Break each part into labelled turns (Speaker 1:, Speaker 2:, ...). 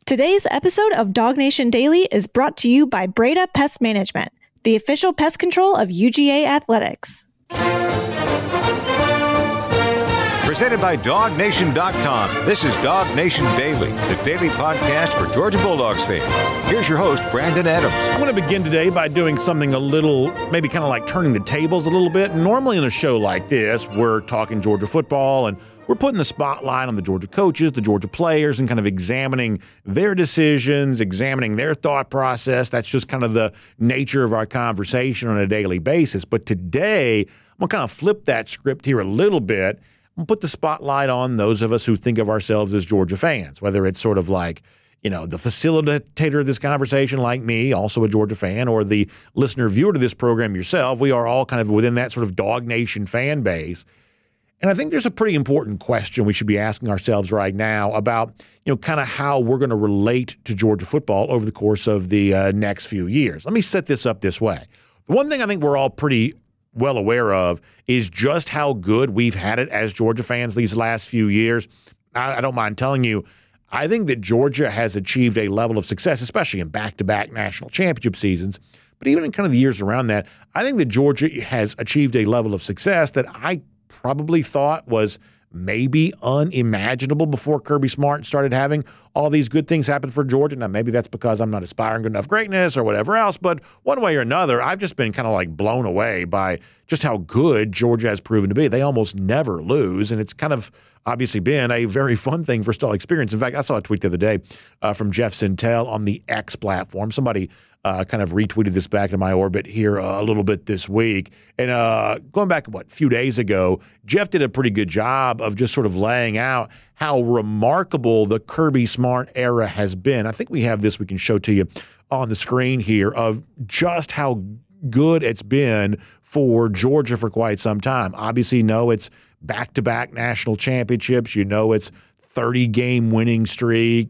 Speaker 1: Today's episode of Dog Nation Daily is brought to you by Breda Pest Management, the official pest control of UGA Athletics.
Speaker 2: Presented by DogNation.com. This is Dog Nation Daily, the daily podcast for Georgia Bulldogs fans. Here's your host, Brandon Adams.
Speaker 3: I'm going to begin today by doing something a little, maybe kind of like turning the tables a little bit. Normally in a show like this, we're talking Georgia football and we're putting the spotlight on the Georgia coaches, the Georgia players, and kind of examining their decisions, examining their thought process. That's just kind of the nature of our conversation on a daily basis. But today, I'm going to kind of flip that script here a little bit and put the spotlight on those of us who think of ourselves as Georgia fans, whether it's sort of like, you know, the facilitator of this conversation like me, also a Georgia fan, or the listener viewer to this program yourself. We are all kind of within that sort of Dog Nation fan base. And I think there's a pretty important question we should be asking ourselves right now about, you know, kind of how we're going to relate to Georgia football over the course of the next few years. Let me set this up this way. The one thing I think we're all pretty well aware of is just how good we've had it as Georgia fans these last few years. I don't mind telling you, I think that Georgia has achieved a level of success, especially in back-to-back national championship seasons, but even in kind of the years around that, I think that Georgia has achieved a level of success that I probably thought was maybe unimaginable before Kirby Smart started having all these good things happen for Georgia. Now, maybe that's because I'm not aspiring to enough greatness or whatever else, but one way or another, I've just been kind of like blown away by just how good Georgia has proven to be. They almost never lose, and it's kind of obviously been a very fun thing for us to all experience. In fact, I saw a tweet the other day from Jeff Sentell on the X platform. Somebody kind of retweeted this back into my orbit here a little bit this week. And going back, a few days ago, Jeff did a pretty good job of just sort of laying out how remarkable the Kirby Smart era has been. I think we have this we can show to you on the screen here of just how good it's been for Georgia for quite some time. Obviously, it's back-to-back national championships. It's 30-game winning streak,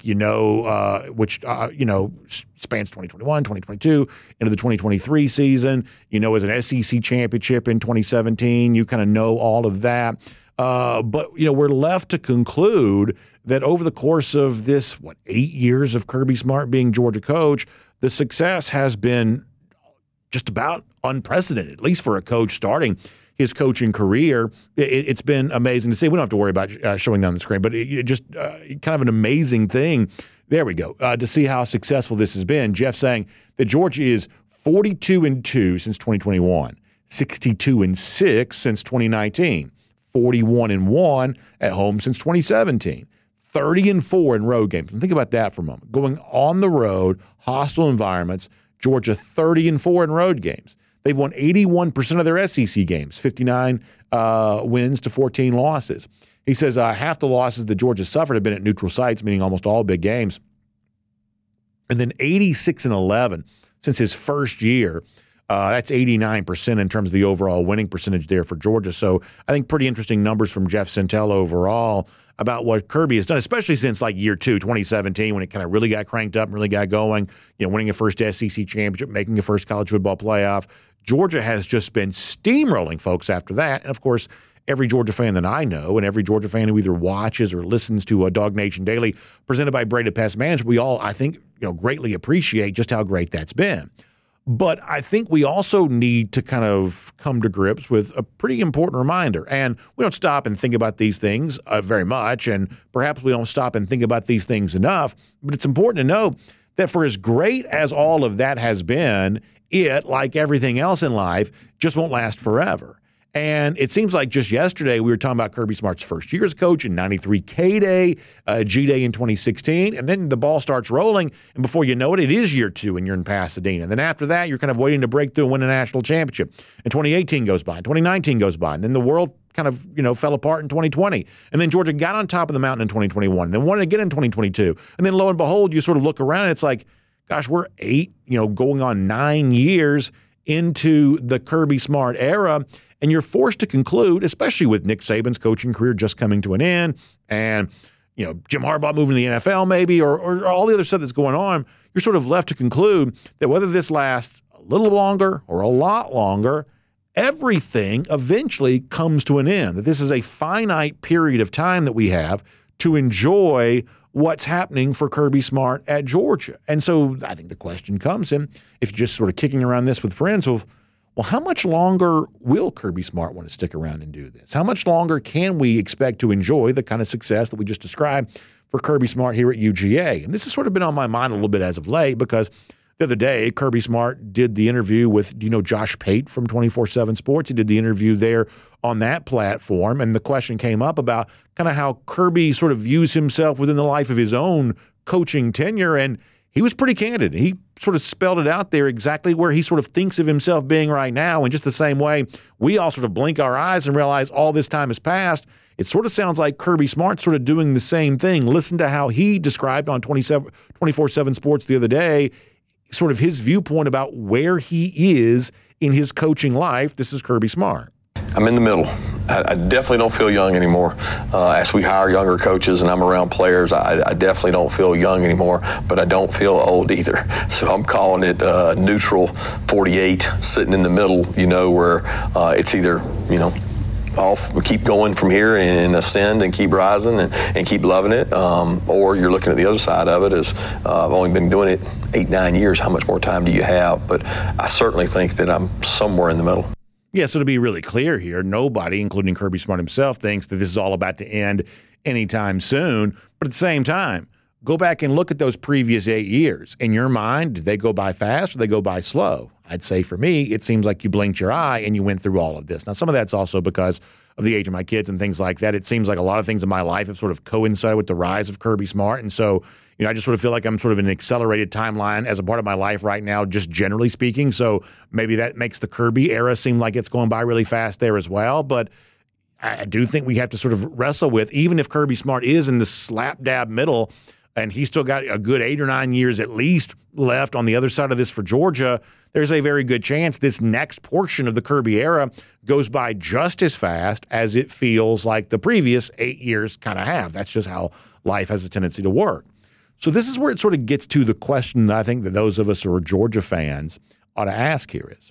Speaker 3: which spans 2021, 2022, into the 2023 season. As an SEC championship in 2017, you kind of know all of that. But we're left to conclude that over the course of this, 8 years of Kirby Smart being Georgia coach, the success has been just about unprecedented, at least for a coach starting his coaching career. It's been amazing to see. We don't have to worry about showing that on the screen, but it just kind of an amazing thing. There we go. To see how successful this has been. Jeff saying that Georgia is 42-2 since 2021, 62-6 since 2019, 41-1 at home since 2017, 30-4 in road games. And think about that for a moment. Going on the road, hostile environments, Georgia 30-4 in road games. They've won 81% of their SEC games, 59 wins to 14 losses. He says half the losses that Georgia suffered have been at neutral sites, meaning almost all big games. And then 86-11 since his first year. That's 89% in terms of the overall winning percentage there for Georgia. So I think pretty interesting numbers from Jeff Sentell overall about what Kirby has done, especially since year 2, 2017, when it kind of really got cranked up and really got going, winning a first SEC championship, making a first college football playoff. Georgia has just been steamrolling folks after that. And of course, every Georgia fan that I know and every Georgia fan who either watches or listens to Dog Nation Daily presented by Breda Pest Management, we all, I think, greatly appreciate just how great that's been. But I think we also need to kind of come to grips with a pretty important reminder. And we don't stop and think about these things very much, and perhaps we don't stop and think about these things enough. But it's important to know that for as great as all of that has been, it, like everything else in life, just won't last forever. And it seems like just yesterday we were talking about Kirby Smart's first year as coach in 93 K-Day, G-Day in 2016, and then the ball starts rolling, and before you know it, it is year 2 and you're in Pasadena. And then after that, you're kind of waiting to break through and win a national championship. And 2018 goes by, and 2019 goes by, and then the world kind of, fell apart in 2020. And then Georgia got on top of the mountain in 2021, and then won it again in 2022. And then lo and behold, you sort of look around and it's like, gosh, we're 8, going on 9 years into the Kirby Smart era, and you're forced to conclude, especially with Nick Saban's coaching career just coming to an end, and Jim Harbaugh moving to the NFL maybe, or all the other stuff that's going on, you're sort of left to conclude that whether this lasts a little longer or a lot longer, everything eventually comes to an end, that this is a finite period of time that we have to enjoy what's happening for Kirby Smart at Georgia. And so I think the question comes in, if you're just sort of kicking around this with friends, well, how much longer will Kirby Smart want to stick around and do this? How much longer can we expect to enjoy the kind of success that we just described for Kirby Smart here at UGA? And this has sort of been on my mind a little bit as of late, because the other day, Kirby Smart did the interview with, Josh Pate from 24/7 Sports. He did the interview there on that platform, and the question came up about kind of how Kirby sort of views himself within the life of his own coaching tenure, and he was pretty candid. He sort of spelled it out there exactly where he sort of thinks of himself being right now, in just the same way we all sort of blink our eyes and realize all this time has passed. It sort of sounds like Kirby Smart's sort of doing the same thing. Listen to how he described on 24/7 Sports the other day, sort of his viewpoint about where he is in his coaching life. This is Kirby Smart.
Speaker 4: I'm in the middle. I definitely don't feel young anymore. As we hire younger coaches and I'm around players, I definitely don't feel young anymore, but I don't feel old either. So I'm calling it neutral 48, sitting in the middle, where it's either, we keep going from here and ascend and keep rising and keep loving it. Or you're looking at the other side of it as I've only been doing it 8-9 years. How much more time do you have? But I certainly think that I'm somewhere in the middle.
Speaker 3: Yeah, so to be really clear here, nobody, including Kirby Smart himself, thinks that this is all about to end anytime soon. But at the same time, go back and look at those previous 8 years. In your mind, did they go by fast or did they go by slow? I'd say for me, it seems like you blinked your eye and you went through all of this. Now, some of that's also because of the age of my kids and things like that. It seems like a lot of things in my life have sort of coincided with the rise of Kirby Smart. And so, I just sort of feel like I'm sort of in an accelerated timeline as a part of my life right now, just generally speaking. So maybe that makes the Kirby era seem like it's going by really fast there as well. But I do think we have to sort of wrestle with, even if Kirby Smart is in the slap dab middle and he's still got a good 8 or 9 years at least left on the other side of this for Georgia, there's a very good chance this next portion of the Kirby era goes by just as fast as it feels like the previous 8 years kind of have. That's just how life has a tendency to work. So this is where it sort of gets to the question that I think that those of us who are Georgia fans ought to ask here is,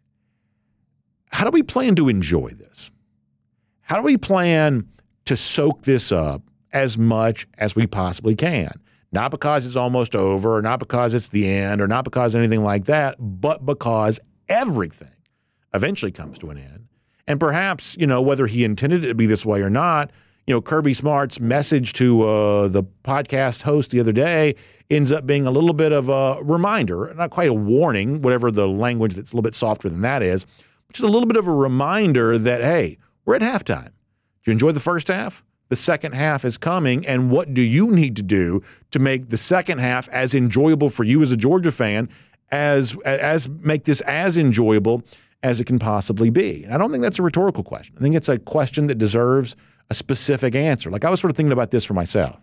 Speaker 3: how do we plan to enjoy this? How do we plan to soak this up as much as we possibly can? Not because it's almost over, or not because it's the end, or not because anything like that, but because everything eventually comes to an end. And perhaps, whether he intended it to be this way or not, Kirby Smart's message to the podcast host the other day ends up being a little bit of a reminder, not quite a warning, whatever the language that's a little bit softer than that is, but just a little bit of a reminder that, hey, we're at halftime. Did you enjoy the first half? The second half is coming, and what do you need to do to make the second half as enjoyable for you as a Georgia fan as make this as enjoyable as it can possibly be? And I don't think that's a rhetorical question. I think it's a question that deserves a specific answer. Like, I was sort of thinking about this for myself.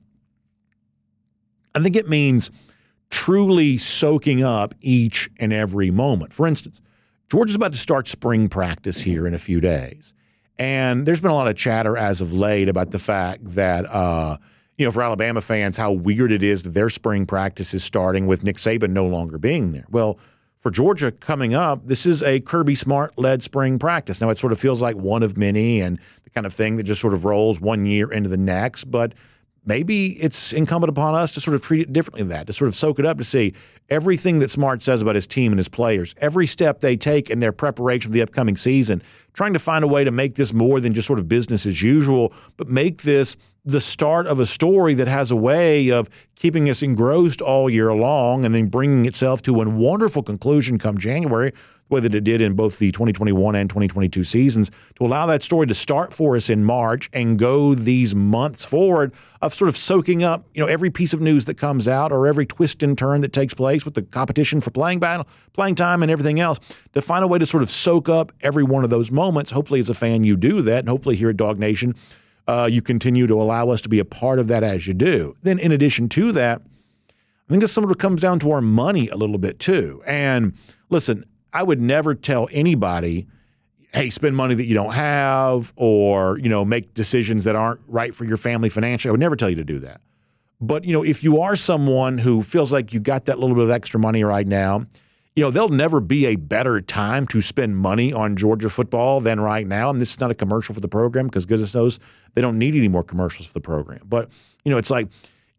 Speaker 3: I think it means truly soaking up each and every moment. For instance, Georgia's about to start spring practice here in a few days. And there's been a lot of chatter as of late about the fact that, for Alabama fans, how weird it is that their spring practice is starting with Nick Saban no longer being there. Well, for Georgia coming up, this is a Kirby Smart-led spring practice. Now, it sort of feels like one of many and the kind of thing that just sort of rolls one year into the next, but maybe it's incumbent upon us to sort of treat it differently than that, to sort of soak it up, to see everything that Smart says about his team and his players, every step they take in their preparation for the upcoming season, trying to find a way to make this more than just sort of business as usual, but make this the start of a story that has a way of keeping us engrossed all year long and then bringing itself to a wonderful conclusion come January, the way that it did in both the 2021 and 2022 seasons, to allow that story to start for us in March and go these months forward of sort of soaking up, every piece of news that comes out or every twist and turn that takes place with the competition for playing time and everything else, to find a way to sort of soak up every one of those moments. Hopefully as a fan you do that, and hopefully here at Dog Nation you continue to allow us to be a part of that as you do. Then in addition to that, I think this sort of comes down to our money a little bit too. And listen, I would never tell anybody, hey, spend money that you don't have, or, make decisions that aren't right for your family financially. I would never tell you to do that. But, if you are someone who feels like you got that little bit of extra money right now, there'll never be a better time to spend money on Georgia football than right now. And this is not a commercial for the program, because goodness knows they don't need any more commercials for the program. But, it's like,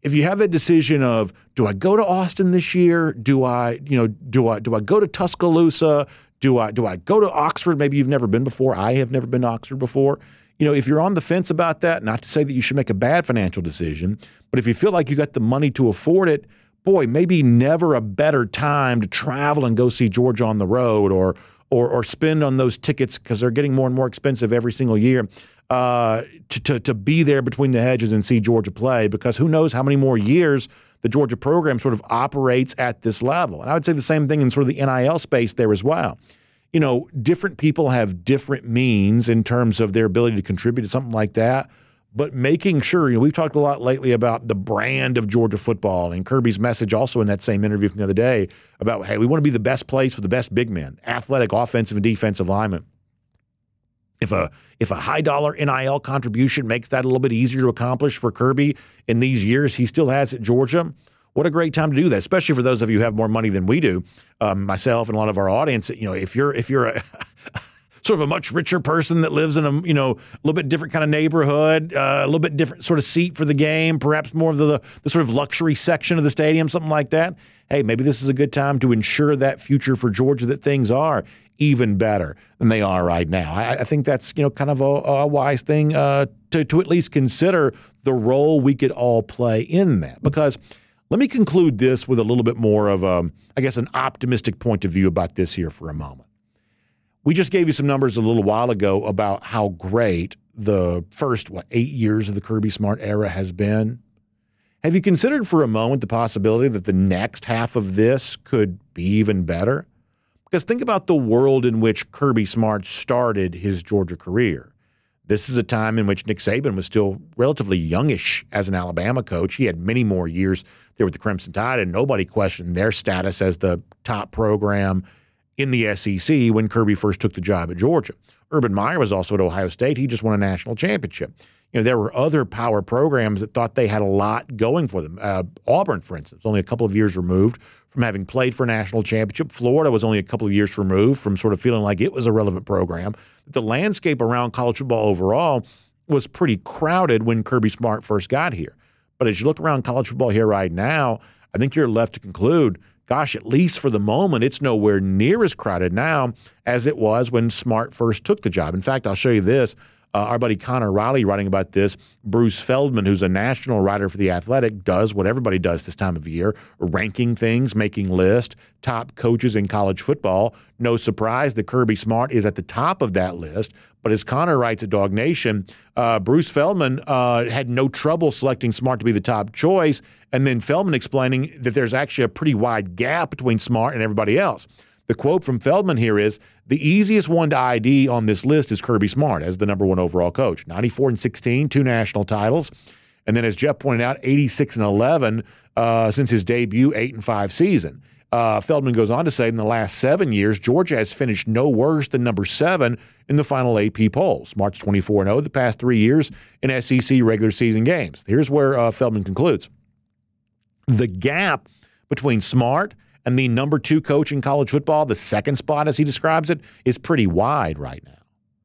Speaker 3: if you have that decision of, do I go to Austin this year? Do I go to Tuscaloosa? Do I go to Oxford? Maybe you've never been before. I have never been to Oxford before. If you're on the fence about that, not to say that you should make a bad financial decision, but if you feel like you got the money to afford it, boy, maybe never a better time to travel and go see Georgia on the road or spend on those tickets, because they're getting more and more expensive every single year, to be there between the hedges and see Georgia play, because who knows how many more years the Georgia program sort of operates at this level. And I would say the same thing in sort of the NIL space there as well. Different people have different means in terms of their ability to contribute to something like that. But making sure, we've talked a lot lately about the brand of Georgia football, and Kirby's message also in that same interview from the other day about, hey, we want to be the best place for the best big men, athletic, offensive, and defensive linemen. If a high dollar NIL contribution makes that a little bit easier to accomplish for Kirby in these years he still has at Georgia, what a great time to do that, especially for those of you who have more money than we do, myself and a lot of our audience. If you're a sort of a much richer person that lives in a little bit different kind of neighborhood, a little bit different sort of seat for the game, perhaps more of the sort of luxury section of the stadium, something like that. Hey, maybe this is a good time to ensure that future for Georgia, that things are even better than they are right now. I think that's kind of a wise thing to at least consider the role we could all play in that. Because let me conclude this with a little bit more of an optimistic point of view about this here for a moment. We just gave you some numbers a little while ago about how great the first, 8 years of the Kirby Smart era has been. Have you considered for a moment the possibility that the next half of this could be even better? Because think about the world in which Kirby Smart started his Georgia career. This is a time in which Nick Saban was still relatively youngish as an Alabama coach. He had many more years there with the Crimson Tide, and nobody questioned their status as the top program in the SEC when Kirby first took the job at Georgia. Urban Meyer was also at Ohio State. He just won a national championship. There were other power programs that thought they had a lot going for them. Auburn, for instance, only a couple of years removed from having played for a national championship. Florida was only a couple of years removed from sort of feeling like it was a relevant program. The landscape around college football overall was pretty crowded when Kirby Smart first got here. But as you look around college football here right now, I think you're left to conclude, gosh, at least for the moment, it's nowhere near as crowded now as it was when Smart first took the job. In fact, I'll show you this. Our buddy Connor Riley writing about this. Bruce Feldman, who's a national writer for The Athletic, does what everybody does this time of year, ranking things, making lists, top coaches in college football. No surprise that Kirby Smart is at the top of that list. But as Connor writes at Dog Nation, Bruce Feldman had no trouble selecting Smart to be the top choice, and then Feldman explaining that there's actually a pretty wide gap between Smart and everybody else. The quote from Feldman here is, the easiest one to ID on this list is Kirby Smart as the number one overall coach. 94-16, 2 national titles. And then as Jeff pointed out, 86-11 since his debut 8-5 season. Feldman goes on to say in the last 7 years, Georgia has finished no worse than number 7 in the final AP poll. Smart's 24-0 the past 3 years in SEC regular season games. Here's where Feldman concludes. The gap between Smart and the number 2 coach in college football, the second spot as he describes it, is pretty wide right now.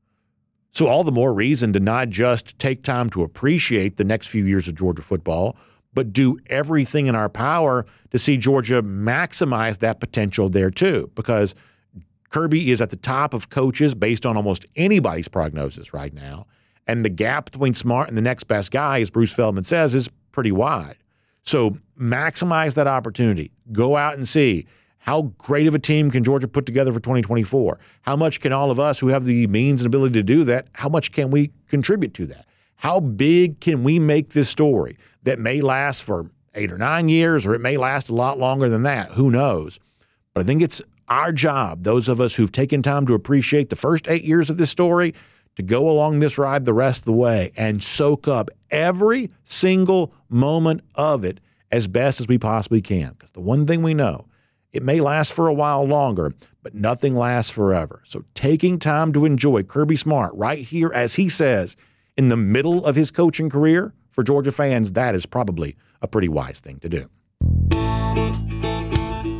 Speaker 3: So all the more reason to not just take time to appreciate the next few years of Georgia football, but do everything in our power to see Georgia maximize that potential there too, because Kirby is at the top of coaches based on almost anybody's prognosis right now, and the gap between Smart and the next best guy, as Bruce Feldman says, is pretty wide. So maximize that opportunity. Go out and see how great of a team can Georgia put together for 2024. How much can all of us who have the means and ability to do that, how much can we contribute to that? How big can we make this story that may last for 8 or 9 years, or it may last a lot longer than that? Who knows? But I think it's our job, those of us who've taken time to appreciate the first 8 years of this story, to go along this ride the rest of the way and soak up every single moment of it as best as we possibly can. Because the one thing we know, it may last for a while longer, but nothing lasts forever. So taking time to enjoy Kirby Smart right here, as he says, in the middle of his coaching career, for Georgia fans, that is probably a pretty wise thing to do.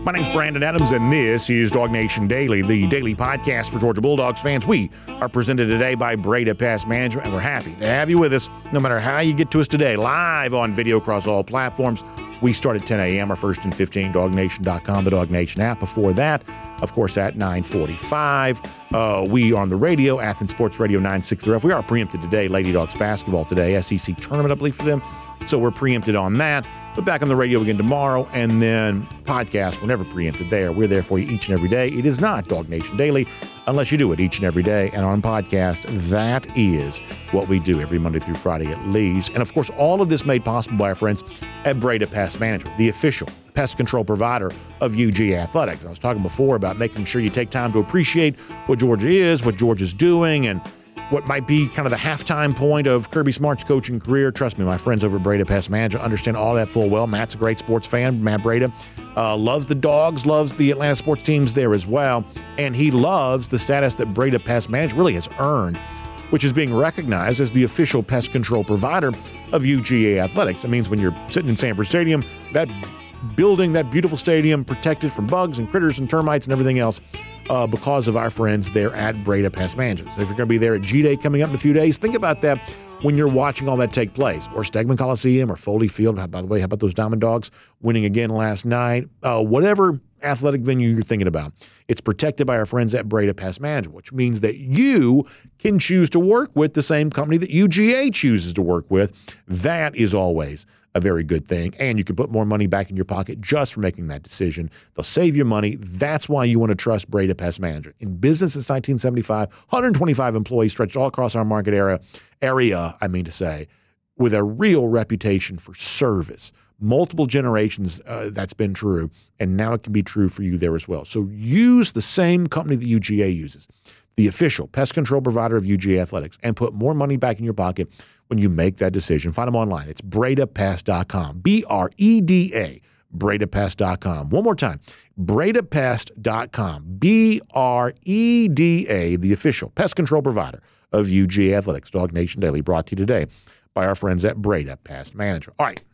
Speaker 3: My name's Brandon Adams, and this is Dog Nation Daily, the daily podcast for Georgia Bulldogs fans. We are presented today by Breda Pest Management, and we're happy to have you with us no matter how you get to us today, live on video across all platforms. We start at 10 a.m., our first and 15, DogNation.com, the Dog Nation app. Before that, of course, at 9:45, we are on the radio, Athens Sports Radio 960F. We are preempted today, Lady Dogs basketball today, SEC tournament, I believe, for them. So we're preempted on that. But back on the radio again tomorrow, and then podcast, we're never preempted there. We're there for you each and every day. It is not Dog Nation Daily unless you do it each and every day. And on podcast, that is what we do every Monday through Friday at least. And of course, all of this made possible by our friends at Breda Pest Management, the official pest control provider of UGA Athletics. I was talking before about making sure you take time to appreciate what Georgia is, what Georgia's doing, and what might be kind of the halftime point of Kirby Smart's coaching career. Trust me, my friends over at Breda Pest Management understand all that full well. Matt's a great sports fan. Matt Breda loves the Dogs, loves the Atlanta sports teams there as well, and he loves the status that Breda Pest Management really has earned, which is being recognized as the official pest control provider of UGA Athletics. That means when you're sitting in Sanford Stadium, that building, that beautiful stadium, protected from bugs and critters and termites and everything else, because of our friends there at Breda Pest Management. So if you're going to be there at G-Day coming up in a few days, think about that when you're watching all that take place. Or Stegman Coliseum or Foley Field. By the way, how about those Diamond Dogs winning again last night? Whatever athletic venue you're thinking about, it's protected by our friends at Breda Pest Management, which means that you can choose to work with the same company that UGA chooses to work with. That is always a very good thing, and you can put more money back in your pocket just for making that decision. They'll save you money. That's why you want to trust Breda Pest Management. In business since 1975, 125 employees stretched all across our market area, with a real reputation for service. Multiple generations that's been true, and now it can be true for you there as well. So use the same company that UGA uses, the official pest control provider of UGA Athletics, and put more money back in your pocket when you make that decision. Find them online. It's BredaPest.com. B-R-E-D-A, BredaPest.com. One more time, BredaPest.com. B-R-E-D-A, the official pest control provider of UGA Athletics. Dog Nation Daily brought to you today by our friends at Breda Pest Management. All right.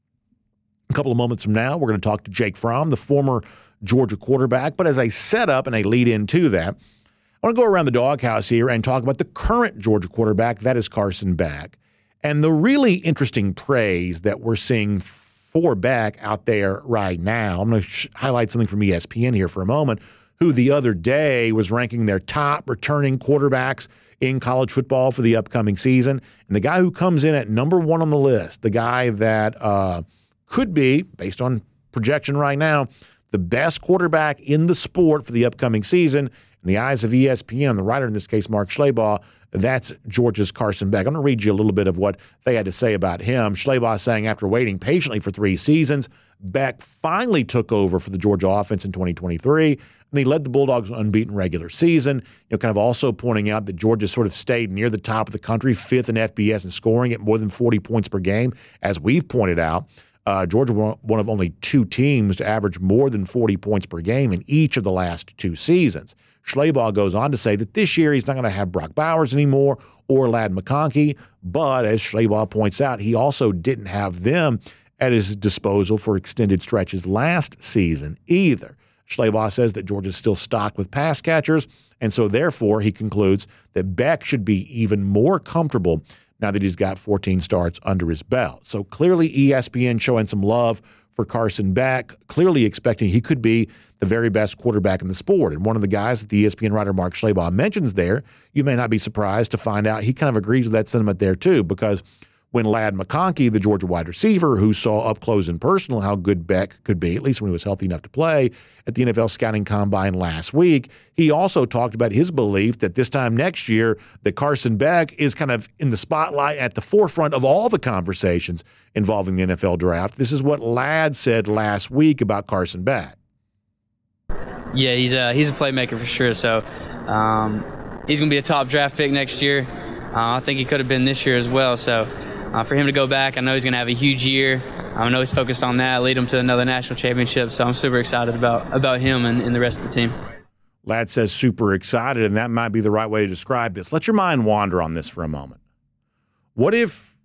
Speaker 3: A couple of moments from now, we're going to talk to Jake Fromm, the former Georgia quarterback. But as I set up and I lead into that, I want to go around the doghouse here and talk about the current Georgia quarterback, that is Carson Beck, and the really interesting praise that we're seeing for Beck out there right now. I'm going to highlight something from ESPN here for a moment, who the other day was ranking their top returning quarterbacks in college football for the upcoming season. And the guy who comes in at number one on the list, the guy that could be, based on projection right now, the best quarterback in the sport for the upcoming season, in the eyes of ESPN, and the writer in this case, Mark Schlabach, that's Georgia's Carson Beck. I'm going to read you a little bit of what they had to say about him. Schlabach saying after waiting patiently for 3 seasons, Beck finally took over for the Georgia offense in 2023, and he led the Bulldogs an unbeaten regular season. Kind of also pointing out that Georgia sort of stayed near the top of the country, 5th in FBS in scoring at more than 40 points per game. As we've pointed out, Georgia one of only 2 teams to average more than 40 points per game in each of the last 2 seasons. Schlabach goes on to say that this year he's not going to have Brock Bowers anymore or Ladd McConkey, but as Schlabach points out, he also didn't have them at his disposal for extended stretches last season either. Schlabach says that Georgia's still stocked with pass catchers, and so therefore he concludes that Beck should be even more comfortable now that he's got 14 starts under his belt. So clearly ESPN showing some love for Carson Beck, clearly expecting he could be the very best quarterback in the sport. And one of the guys that the ESPN writer Mark Schlabach mentions there, you may not be surprised to find out he kind of agrees with that sentiment there too, because when Ladd McConkey, the Georgia wide receiver, who saw up close and personal how good Beck could be, at least when he was healthy enough to play, at the NFL Scouting Combine last week, he also talked about his belief that this time next year that Carson Beck is kind of in the spotlight at the forefront of all the conversations involving the NFL draft. This is what Ladd said last week about Carson Beck.
Speaker 5: Yeah, he's a playmaker for sure. So he's going to be a top draft pick next year. I think he could have been this year as well. So for him to go back, I know he's going to have a huge year. I know he's focused on that, lead him to another national championship. So I'm super excited about him and the rest of the team.
Speaker 3: Ladd says super excited, and that might be the right way to describe this. Let your mind wander on this for a moment. What if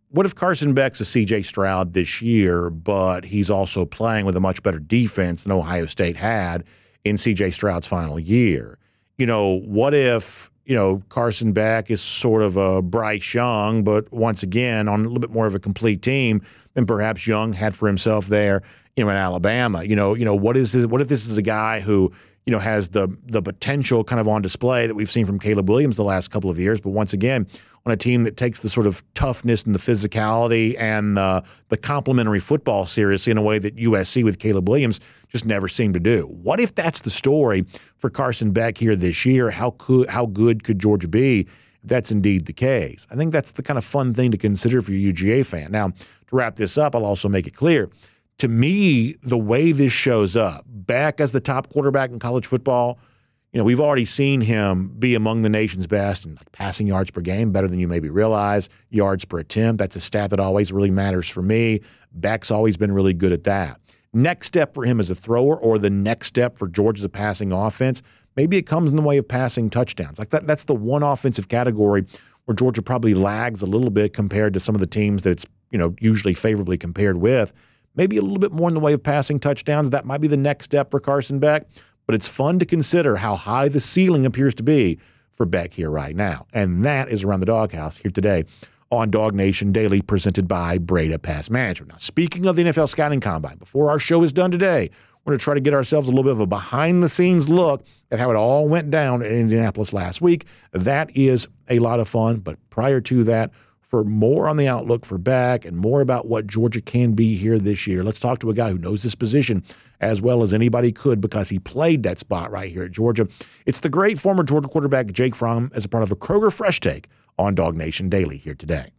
Speaker 3: what if Carson Beck's a C.J. Stroud this year, but he's also playing with a much better defense than Ohio State had in C.J. Stroud's final year? What if, Carson Beck is sort of a Bryce Young, but once again on a little bit more of a complete team than perhaps Young had for himself there, in Alabama? What if this is a guy who, has the potential kind of on display that we've seen from Caleb Williams the last couple of years, but once again, on a team that takes the sort of toughness and the physicality and the complementary football seriously in a way that USC with Caleb Williams just never seemed to do. What if that's the story for Carson Beck here this year? How good could Georgia be if that's indeed the case? I think that's the kind of fun thing to consider for your UGA fan. Now, to wrap this up, I'll also make it clear. To me, the way this shows up, Beck as the top quarterback in college football, we've already seen him be among the nation's best in passing yards per game, better than you maybe realize, yards per attempt. That's a stat that always really matters for me. Beck's always been really good at that. Next step for him as a thrower, or the next step for Georgia as a passing offense, maybe it comes in the way of passing touchdowns. Like that's the one offensive category where Georgia probably lags a little bit compared to some of the teams that it's usually favorably compared with. Maybe a little bit more in the way of passing touchdowns. That might be the next step for Carson Beck. But it's fun to consider how high the ceiling appears to be for Beck here right now. And that is Around the Doghouse here today on Dog Nation Daily, presented by Breda Pest Management. Now, speaking of the NFL Scouting Combine, before our show is done today, we're going to try to get ourselves a little bit of a behind-the-scenes look at how it all went down in Indianapolis last week. That is a lot of fun. But prior to that, for more on the outlook for Beck and more about what Georgia can be here this year, let's talk to a guy who knows this position as well as anybody could because he played that spot right here at Georgia. It's the great former Georgia quarterback Jake Fromm as a part of a Kroger Fresh Take on Dog Nation Daily here today.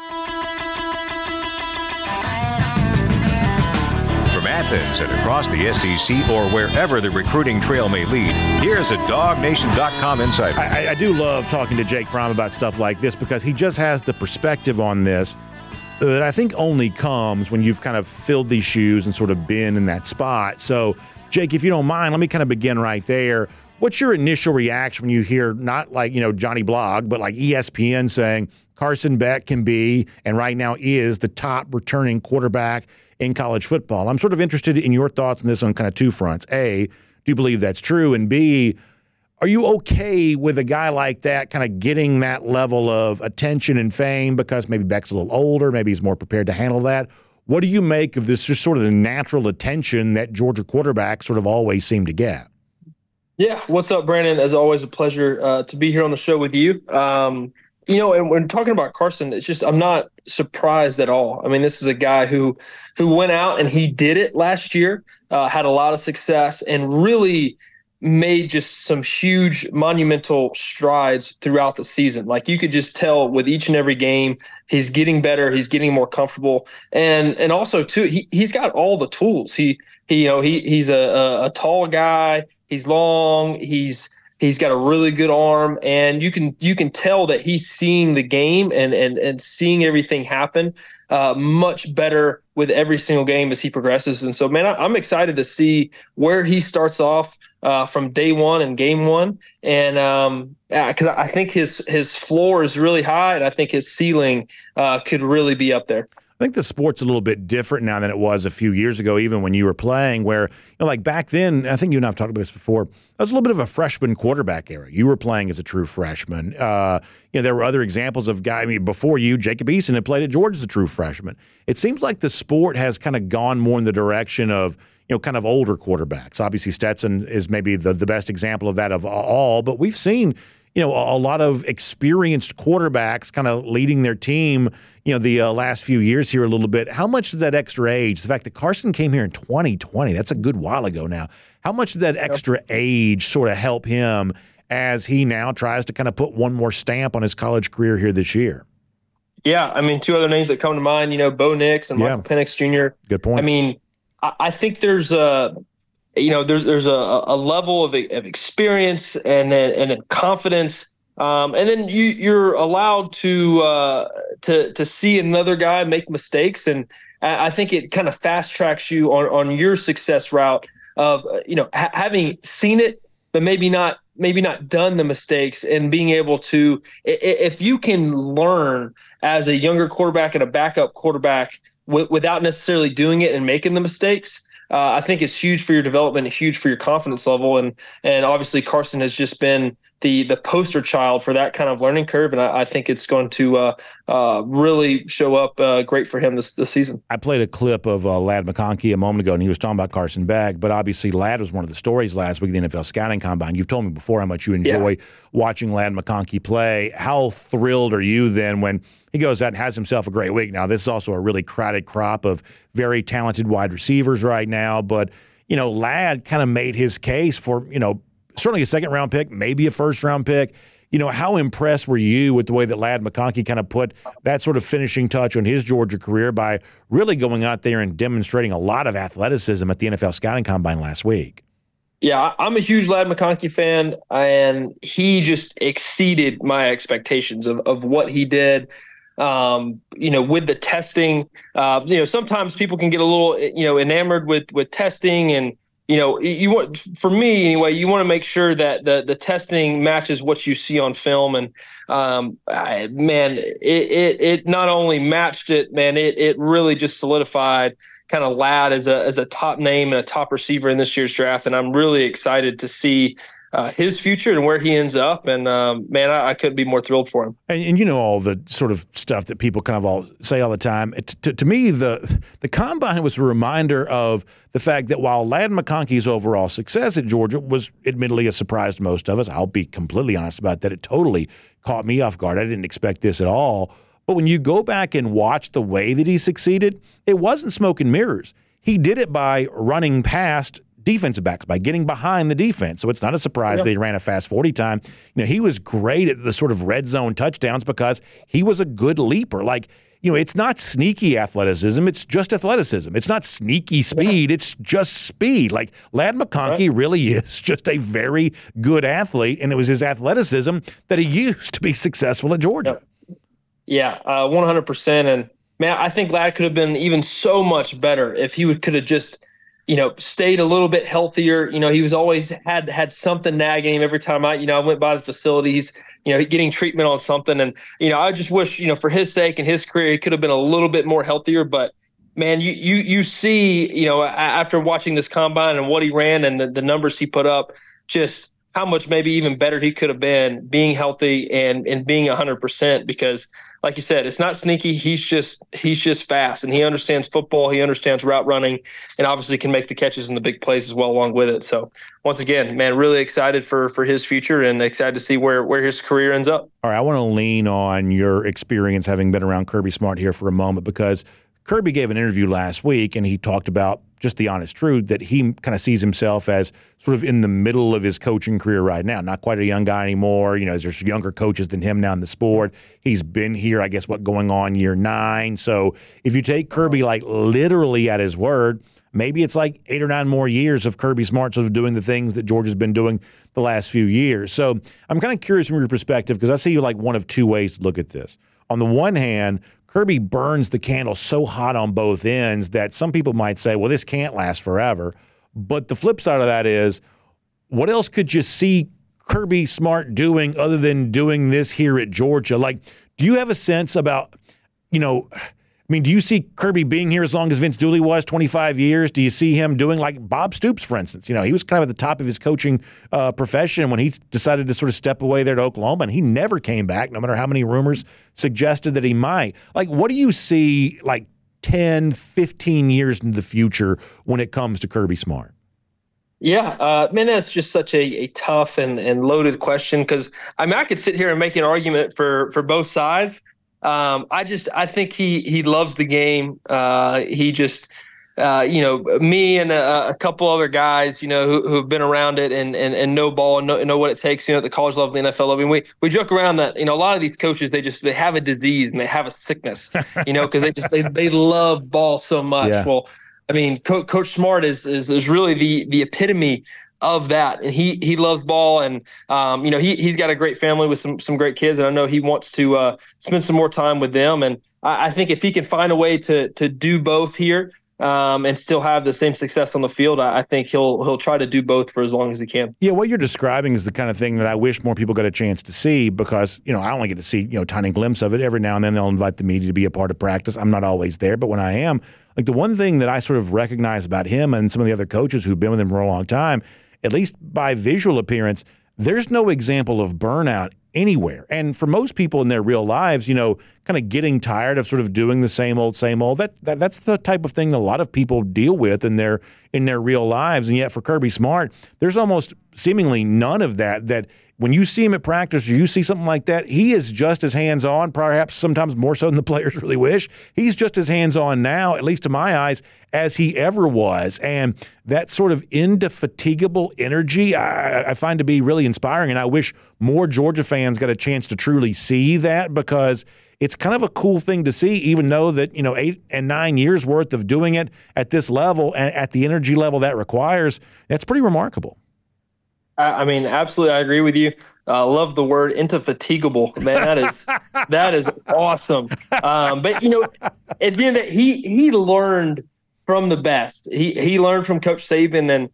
Speaker 2: From Athens and across the SEC or wherever the recruiting trail may lead, here's a DogNation.com insider.
Speaker 3: I do love talking to Jake Fromm about stuff like this because he just has the perspective on this that I think only comes when you've kind of filled these shoes and sort of been in that spot. So, Jake, if you don't mind, let me kind of begin right there. What's your initial reaction when you hear not like, Johnny Blog, but like ESPN saying Carson Beck can be and right now is the top returning quarterback in college football? I'm sort of interested in your thoughts on this on kind of two fronts. A, do you believe that's true? And B, are you okay with a guy like that kind of getting that level of attention and fame because maybe Beck's a little older, maybe he's more prepared to handle that? What do you make of this just sort of the natural attention that Georgia quarterbacks sort of always seem to get?
Speaker 6: Yeah. What's up, Brandon? As always, a pleasure to be here on the show with you. And when talking about Carson, it's just I'm not surprised at all. I mean, this is a guy who went out and he did it last year, had a lot of success, and really made just some huge monumental strides throughout the season. Like you could just tell with each and every game, he's getting better, he's getting more comfortable, and also too, he's got all the tools. He's a tall guy, he's long, he's got a really good arm, and you can tell that he's seeing the game and seeing everything happen much better with every single game as he progresses. And so, man, I'm excited to see where he starts off from day one and game one. And because I think his floor is really high, and I think his ceiling could really be up there.
Speaker 3: I think the sport's a little bit different now than it was a few years ago, even when you were playing, where, like back then, I think you and I have talked about this before, that was a little bit of a freshman quarterback era. You were playing as a true freshman. There were other examples of guys, before you, Jacob Eason had played at Georgia as a true freshman. It seems like the sport has kind of gone more in the direction of, kind of older quarterbacks. Obviously, Stetson is maybe the best example of that of all, but we've seen a lot of experienced quarterbacks kind of leading their team, the last few years here a little bit. How much does that extra age, the fact that Carson came here in 2020, that's a good while ago now, how much did that extra age sort of help him as he now tries to kind of put one more stamp on his college career here this year? Yeah,
Speaker 6: two other names that come to mind, Bo Nix and Michael Penix Jr.
Speaker 3: Good point.
Speaker 6: I think there's there's a level of experience and a confidence, and then you're allowed to see another guy make mistakes, and I think it kind of fast tracks you on your success route of having seen it, but maybe not maybe not done the mistakes, and being able to, if you can learn as a younger quarterback and a backup quarterback without necessarily doing it and making the mistakes, I think it's huge for your development, huge for your confidence level. And obviously Carson has just been the poster child for that kind of learning curve. And I think it's going to really show up great for him this season.
Speaker 3: I played a clip of Ladd McConkey a moment ago, and he was talking about Carson Beck. But obviously, Ladd was one of the stories last week in the NFL Scouting Combine. You've told me before how much you enjoy watching Ladd McConkey play. How thrilled are you then when he goes out and has himself a great week? Now, this is also a really crowded crop of very talented wide receivers right now. But, Ladd kind of made his case for, certainly a second-round pick, maybe a first-round pick. How impressed were you with the way that Ladd McConkey kind of put that sort of finishing touch on his Georgia career by really going out there and demonstrating a lot of athleticism at the NFL Scouting Combine last week?
Speaker 6: Yeah, I'm a huge Ladd McConkey fan, and he just exceeded my expectations of what he did. With the testing, sometimes people can get a little, enamored with testing, and you want, for me anyway, you want to make sure that the testing matches what you see on film. And it not only matched it, man, it really just solidified kind of Ladd as a top name and a top receiver in this year's draft. And I'm really excited to see his future and where he ends up. And I couldn't be more thrilled for him.
Speaker 3: And all the sort of stuff that people kind of all say all the time. To me, the Combine was a reminder of the fact that while Ladd McConkey's overall success at Georgia was admittedly a surprise to most of us, I'll be completely honest about that. It totally caught me off guard. I didn't expect this at all. But when you go back and watch the way that he succeeded, it wasn't smoke and mirrors. He did it by running past defensive backs, by getting behind the defense. So it's not a surprise that he ran a fast 40 time. He was great at the sort of red zone touchdowns because he was a good leaper. It's not sneaky athleticism. It's just athleticism. It's not sneaky speed. It's just speed. Ladd McConkey really is just a very good athlete, and it was his athleticism that he used to be successful at Georgia.
Speaker 6: Yeah, 100%. And, man, I think Ladd could have been even so much better if he could have just – stayed a little bit healthier. He was always had something nagging him every time I went by the facilities, getting treatment on something. And, I just wish, for his sake and his career, he could have been a little bit more healthier. But, man, you see, after watching this Combine and what he ran and the numbers he put up, just how much maybe even better he could have been being healthy and being 100%, because like you said, it's not sneaky. He's just fast, and he understands football. He understands route running, and obviously can make the catches and the big plays as well along with it. So once again, man, really excited for his future and excited to see where his career ends up.
Speaker 3: All right, I want to lean on your experience having been around Kirby Smart here for a moment, because Kirby gave an interview last week, and he talked about just the honest truth that he kind of sees himself as sort of in the middle of his coaching career right now. Not quite a young guy anymore. There's younger coaches than him now in the sport. He's been here, I guess, going on year 9. So if you take Kirby literally at his word, maybe it's 8 or 9 more years of Kirby Smart sort of doing the things that Georgia's been doing the last few years. So I'm kind of curious from your perspective, because I see you one of two ways to look at this. On the one hand, Kirby burns the candle so hot on both ends that some people might say, well, this can't last forever. But the flip side of that is, what else could you see Kirby Smart doing other than doing this here at Georgia? Do you have a sense about, do you see Kirby being here as long as Vince Dooley was, 25 years? Do you see him doing Bob Stoops, for instance? He was kind of at the top of his coaching profession when he decided to sort of step away there to Oklahoma, and he never came back, no matter how many rumors suggested that he might. What do you see 10, 15 years into the future when it comes to Kirby Smart?
Speaker 6: Yeah, man, that's just such a tough and loaded question, because I could sit here and make an argument for both sides. I think he loves the game. He just, me and a couple other guys, who've been around it and know ball and know what it takes, at the college level, the NFL level. We joke around that, a lot of these coaches, they have a disease and they have a sickness, because they love ball so much. Yeah. Well, Coach Smart is really the epitome of that, and he loves ball, and he's got a great family with some great kids, and I know he wants to spend some more time with them. And I think if he can find a way to do both here, and still have the same success on the field, I think he'll try to do both for as long as he can.
Speaker 3: Yeah, what you're describing is the kind of thing that I wish more people got a chance to see, because, I only get to see, a tiny glimpse of it. Every now and then they'll invite the media to be a part of practice. I'm not always there, but when I am, like, the one thing that I sort of recognize about him and some of the other coaches who've been with him for a long time, at least by visual appearance, there's no example of burnout anywhere. And for most people in their real lives, kind of getting tired of sort of doing the same old, that's the type of thing that a lot of people deal with in their real lives. And yet for Kirby Smart, there's almost seemingly none of that when you see him at practice or you see something like that, he is just as hands-on, perhaps sometimes more so than the players really wish. He's just as hands-on now, at least to my eyes, as he ever was. And that sort of indefatigable energy I find to be really inspiring, and I wish more Georgia fans got a chance to truly see that, because it's kind of a cool thing to see, even though that, 8 and 9 years worth of doing it at this level and at the energy level that requires, that's pretty remarkable.
Speaker 6: I mean, absolutely, I agree with you. Love the word indefatigable, man. That is awesome. But at the end of it, he learned from the best. He learned from Coach Saban, and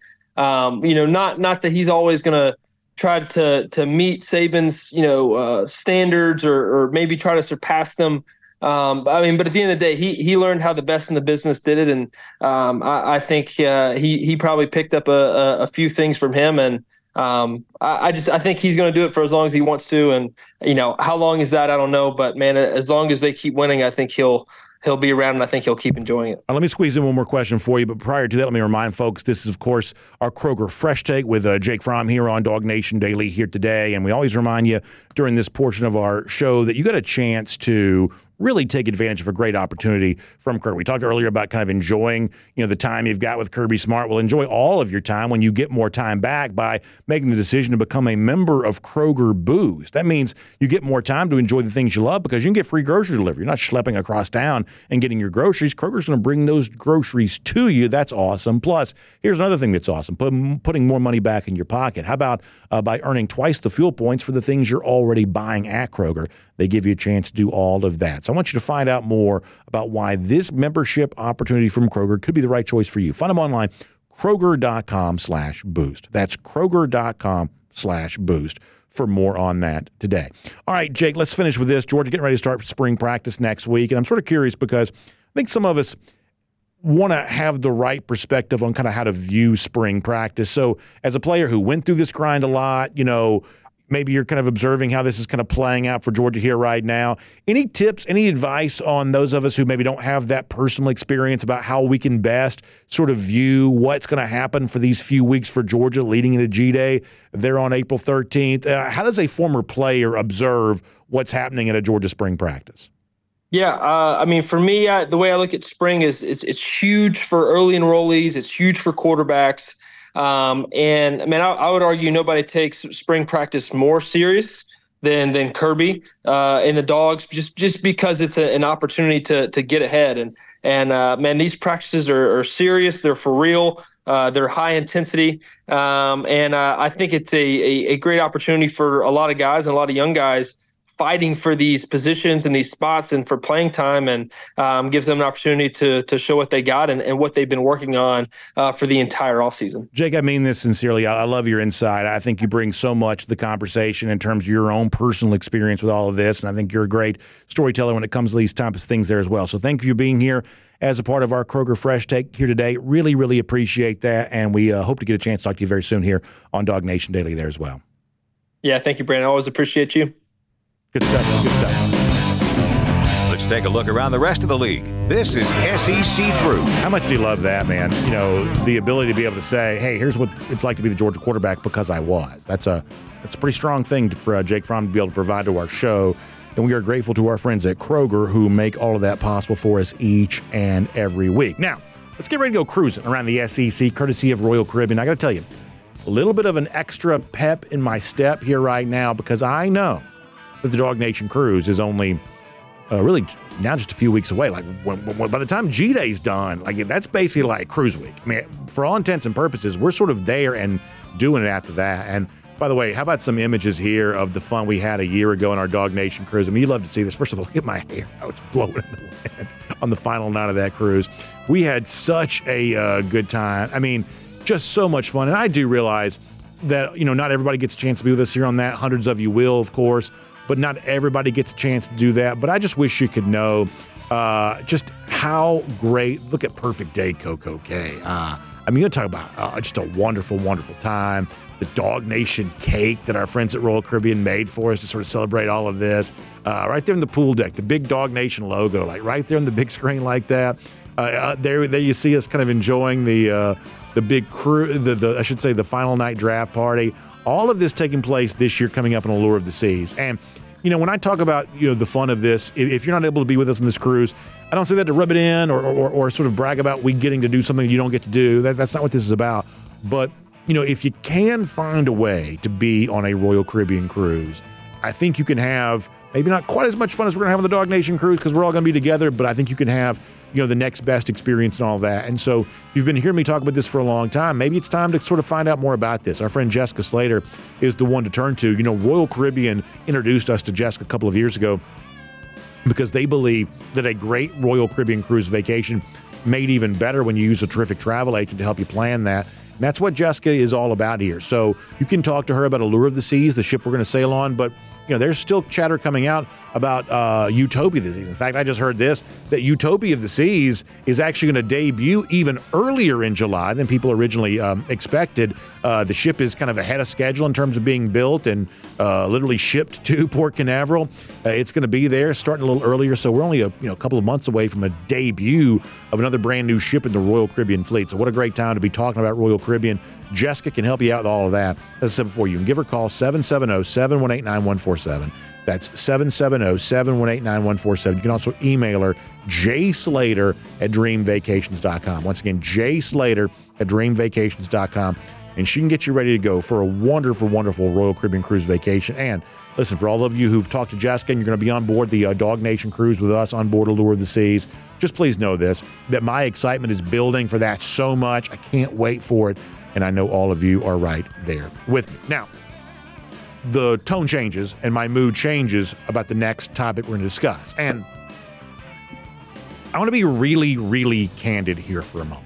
Speaker 6: not that he's always going to try to meet Saban's standards or maybe try to surpass them. But at the end of the day, he learned how the best in the business did it, and I think he probably picked up a few things from him, and I think he's going to do it for as long as he wants to. And, how long is that? I don't know. But, man, as long as they keep winning, I think he'll be around, and I think he'll keep enjoying it.
Speaker 3: Let me squeeze in one more question for you. But prior to that, let me remind folks, this is, of course, our Kroger Fresh Take with Jake Fromm here on Dog Nation Daily here today. And we always remind you during this portion of our show that you got a chance to really take advantage of a great opportunity from Kroger. We talked earlier about kind of enjoying, the time you've got with Kirby Smart. Well, enjoy all of your time when you get more time back by making the decision to become a member of Kroger Boost. That means you get more time to enjoy the things you love, because you can get free grocery delivery. You're not schlepping across town and getting your groceries. Kroger's going to bring those groceries to you. That's awesome. Plus, here's another thing that's awesome, putting more money back in your pocket. How about by earning twice the fuel points for the things you're already buying at Kroger? They give you a chance to do all of that. So I want you to find out more about why this membership opportunity from Kroger could be the right choice for you. Find them online, Kroger.com/boost. That's Kroger.com/boost for more on that today. All right, Jake, let's finish with this. Georgia getting ready to start spring practice next week. And I'm sort of curious because I think some of us want to have the right perspective on kind of how to view spring practice. So as a player who went through this grind a lot, maybe you're kind of observing how this is kind of playing out for Georgia here right now. Any tips, any advice on those of us who maybe don't have that personal experience about how we can best sort of view what's going to happen for these few weeks for Georgia leading into G-Day there on April 13th? How does a former player observe what's happening at a Georgia spring practice?
Speaker 6: Yeah, for me, the way I look at spring is it's huge for early enrollees. It's huge for quarterbacks. I would argue nobody takes spring practice more serious than Kirby and the Dogs, just because it's an opportunity to get ahead. And these practices are serious. They're for real. They're high intensity. I think it's a great opportunity for a lot of guys and a lot of young guys fighting for these positions and these spots and for playing time, and gives them an opportunity to show what they got and what they've been working on for the entire offseason.
Speaker 3: Jake, I mean this sincerely. I love your insight. I think you bring so much to the conversation in terms of your own personal experience with all of this, and I think you're a great storyteller when it comes to these types of things there as well. So thank you for being here as a part of our Kroger Fresh Take here today. Really, really appreciate that, and we hope to get a chance to talk to you very soon here on Dog Nation Daily there as well.
Speaker 6: Yeah, thank you, Brandon. I always appreciate you.
Speaker 3: Good stuff. Good stuff.
Speaker 2: Let's take a look around the rest of the league. This is SEC Through.
Speaker 3: How much do you love that, man? The ability to be able to say, hey, here's what it's like to be the Georgia quarterback because I was. That's a pretty strong thing for Jake Fromm to be able to provide to our show. And we are grateful to our friends at Kroger who make all of that possible for us each and every week. Now, let's get ready to go cruising around the SEC, courtesy of Royal Caribbean. I got to tell you, a little bit of an extra pep in my step here right now because I know that the Dog Nation cruise is only really now just a few weeks away. Like when by the time G-Day's done, like that's basically like cruise week. I mean, for all intents and purposes, we're sort of there and doing it after that. And by the way, how about some images here of the fun we had a year ago in our Dog Nation cruise? I mean, you love to see this. First of all, look at my hair. How it's blowing in the wind. on the final night of that cruise. We had such a good time. I mean, just so much fun. And I do realize that, not everybody gets a chance to be with us here on that. Hundreds of you will, of course, but not everybody gets a chance to do that. But I just wish you could know just how great. Look at Perfect Day Coco Cay. You'll talk about just a wonderful, wonderful time. The Dog Nation cake that our friends at Royal Caribbean made for us to sort of celebrate all of this. Right there in the pool deck, the big Dog Nation logo, like right there on the big screen like that. There you see us kind of enjoying the big crew, the final night draft party. All of this taking place this year coming up in Allure of the Seas. And, when I talk about, the fun of this, if you're not able to be with us on this cruise, I don't say that to rub it in or sort of brag about we getting to do something you don't get to do. That's not what this is about. But, if you can find a way to be on a Royal Caribbean cruise, I think you can have maybe not quite as much fun as we're going to have on the Dog Nation cruise because we're all going to be together, but I think you can have, the next best experience and all that. And so if you've been hearing me talk about this for a long time, maybe it's time to sort of find out more about this. Our friend Jessica Slater is the one to turn to. Royal Caribbean introduced us to Jessica a couple of years ago because they believe that a great Royal Caribbean cruise vacation made even better when you use a terrific travel agent to help you plan that. And that's what Jessica is all about here. So you can talk to her about Allure of the Seas, the ship we're going to sail on, but there's still chatter coming out about Utopia this season. In fact, I just heard that Utopia of the Seas is actually going to debut even earlier in July than people originally expected. The ship is kind of ahead of schedule in terms of being built and literally shipped to Port Canaveral. It's going to be there starting a little earlier, so we're only a couple of months away from a debut of another brand new ship in the Royal Caribbean fleet. So what a great time to be talking about Royal Caribbean. Jessica can help you out with all of that. As I said before, you can give her a call, 770-718-9147. That's 770-718-9147. You can also email her, jslater@dreamvacations.com. Once again, jslater@dreamvacations.com. And she can get you ready to go for a wonderful, wonderful Royal Caribbean cruise vacation. And listen, for all of you who've talked to Jessica and you're going to be on board the Dog Nation cruise with us on board Allure of the Seas, just please know this, that my excitement is building for that so much. I can't wait for it. And I know all of you are right there with me. Now, the tone changes and my mood changes about the next topic we're going to discuss. And I want to be really, really candid here for a moment.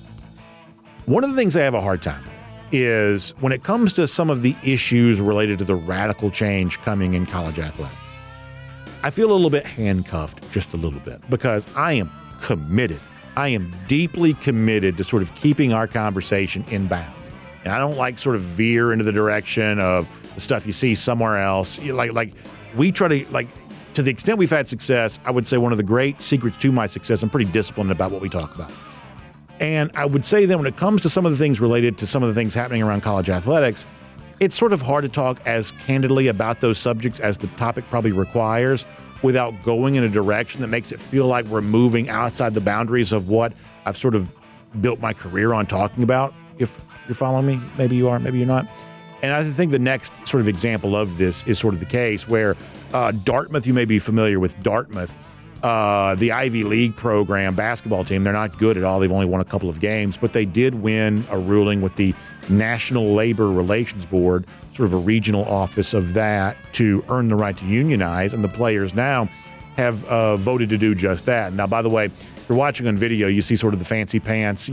Speaker 3: One of the things I have a hard time with is when it comes to some of the issues related to the radical change coming in college athletics. I feel a little bit handcuffed, just a little bit, because I am committed. I am deeply committed to sort of keeping our conversation in bounds. And I don't like sort of veer into the direction of the stuff you see somewhere else. Like we try to the extent we've had success, I would say one of the great secrets to my success, I'm pretty disciplined about what we talk about. And I would say that when it comes to some of the things related to some of the things happening around college athletics, it's sort of hard to talk as candidly about those subjects as the topic probably requires without going in a direction that makes it feel like we're moving outside the boundaries of what I've sort of built my career on talking about. If you're following me, maybe you are, maybe you're not. And I think the next sort of example of this is sort of the case where Dartmouth, you may be familiar with Dartmouth, the Ivy League program basketball team. They're not good at all. They've only won a couple of games, but they did win a ruling with the National Labor Relations Board, sort of a regional office of that, to earn the right to unionize. And the players now have voted to do just that. Now, by the way, if you're watching on video, you see sort of the fancy pants,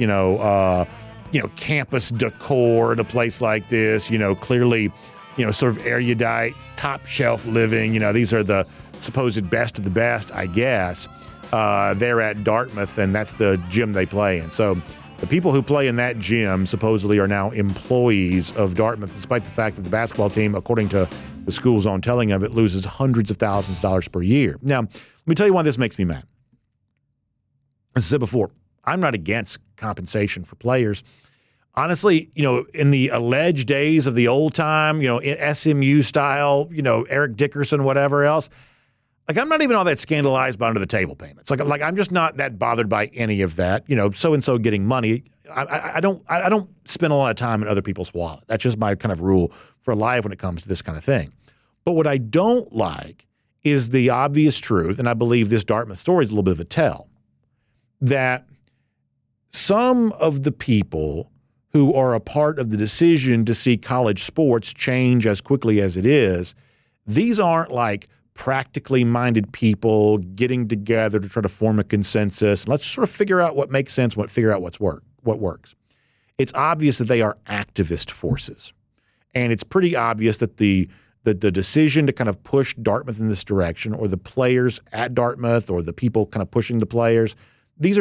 Speaker 3: campus decor at a place like this, clearly, sort of erudite, top shelf living. These are the supposed best of the best, I guess. They're at Dartmouth, and that's the gym they play in. So the people who play in that gym supposedly are now employees of Dartmouth, despite the fact that the basketball team, according to the school's own telling of it, loses hundreds of thousands of dollars per year. Now, let me tell you why this makes me mad. As I said before, I'm not against compensation for players. Honestly, in the alleged days of the old time, SMU style, Eric Dickerson, whatever else, I'm not even all that scandalized by under the table payments. Like I'm just not that bothered by any of that. So-and-so getting money. I don't spend a lot of time in other people's wallet. That's just my kind of rule for life when it comes to this kind of thing. But what I don't like is the obvious truth, and I believe this Dartmouth story is a little bit of a tell, that some of the people who are a part of the decision to see college sports change as quickly as it is, these aren't like practically minded people getting together to try to form a consensus. Let's sort of figure out what makes sense, figure out what works. It's obvious that they are activist forces. And it's pretty obvious that the decision to kind of push Dartmouth in this direction, or the players at Dartmouth, or the people kind of pushing the players, these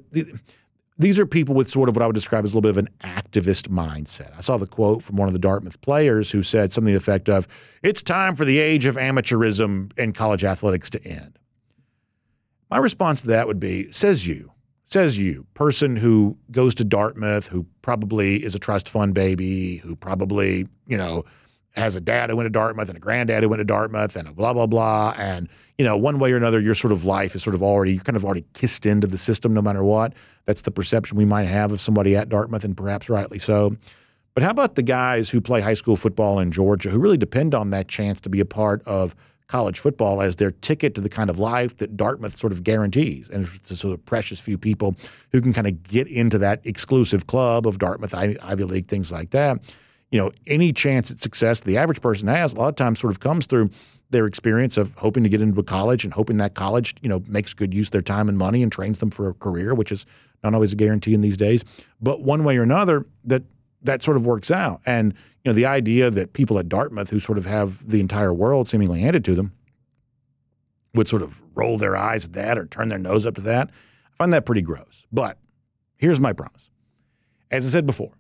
Speaker 3: are people with sort of what I would describe as a little bit of an activist mindset. I saw the quote from one of the Dartmouth players who said something to the effect of, "It's time for the age of amateurism in college athletics to end." My response to that would be, says you, person who goes to Dartmouth, who probably is a trust fund baby, who probably, has a dad who went to Dartmouth and a granddad who went to Dartmouth and a blah, blah, blah. And, one way or another, your sort of life is you're kind of already kissed into the system no matter what. That's the perception we might have of somebody at Dartmouth, and perhaps rightly so. But how about the guys who play high school football in Georgia who really depend on that chance to be a part of college football as their ticket to the kind of life that Dartmouth sort of guarantees, and it's a sort of precious few people who can kind of get into that exclusive club of Dartmouth, Ivy League, things like that. Any chance at success the average person has a lot of times sort of comes through their experience of hoping to get into a college and hoping that college, makes good use of their time and money and trains them for a career, which is not always a guarantee in these days. But one way or another, that sort of works out. And, the idea that people at Dartmouth who sort of have the entire world seemingly handed to them would sort of roll their eyes at that or turn their nose up to that, I find that pretty gross. But here's my promise. As I said before,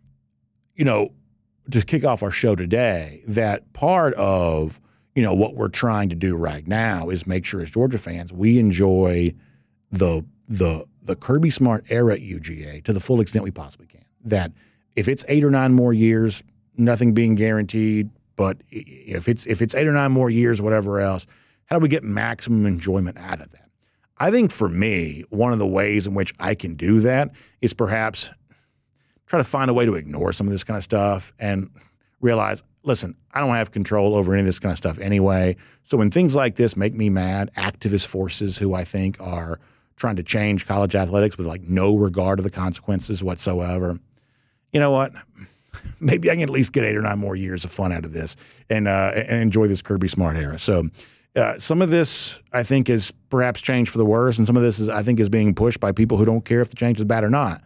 Speaker 3: to kick off our show today, that part of, what we're trying to do right now is make sure as Georgia fans, we enjoy the Kirby Smart era at UGA to the full extent we possibly can. That if it's 8 or 9 more years, nothing being guaranteed, but if it's 8 or 9 more years, whatever else, how do we get maximum enjoyment out of that? I think for me, one of the ways in which I can do that is perhaps try to find a way to ignore some of this kind of stuff and realize, listen, I don't have control over any of this kind of stuff anyway. So when things like this make me mad, activist forces who I think are trying to change college athletics with no regard to the consequences whatsoever, you know what? Maybe I can at least get 8 or 9 more years of fun out of this and enjoy this Kirby Smart era. So some of this, I think, is perhaps changed for the worse, and some of this is being pushed by people who don't care if the change is bad or not.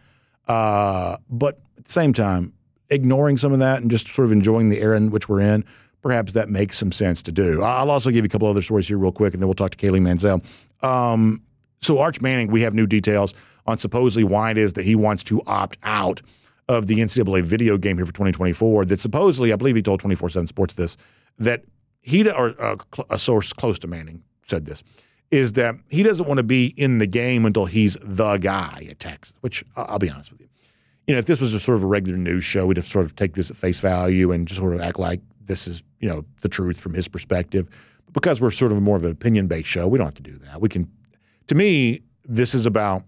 Speaker 3: But at the same time, ignoring some of that and just sort of enjoying the era in which we're in, perhaps that makes some sense to do. I'll also give you a couple other stories here real quick, and then we'll talk to Kaylee Mansell. So Arch Manning, we have new details on supposedly why it is that he wants to opt out of the NCAA video game here for 2024, that supposedly, I believe he told 24/7 Sports this, that a source close to Manning said this, is that he doesn't want to be in the game until he's the guy at Texas, which I'll be honest with you. If this was just sort of a regular news show, we'd have sort of take this at face value and just sort of act like this is, the truth from his perspective. But because we're sort of more of an opinion-based show, we don't have to do that. To me, this is about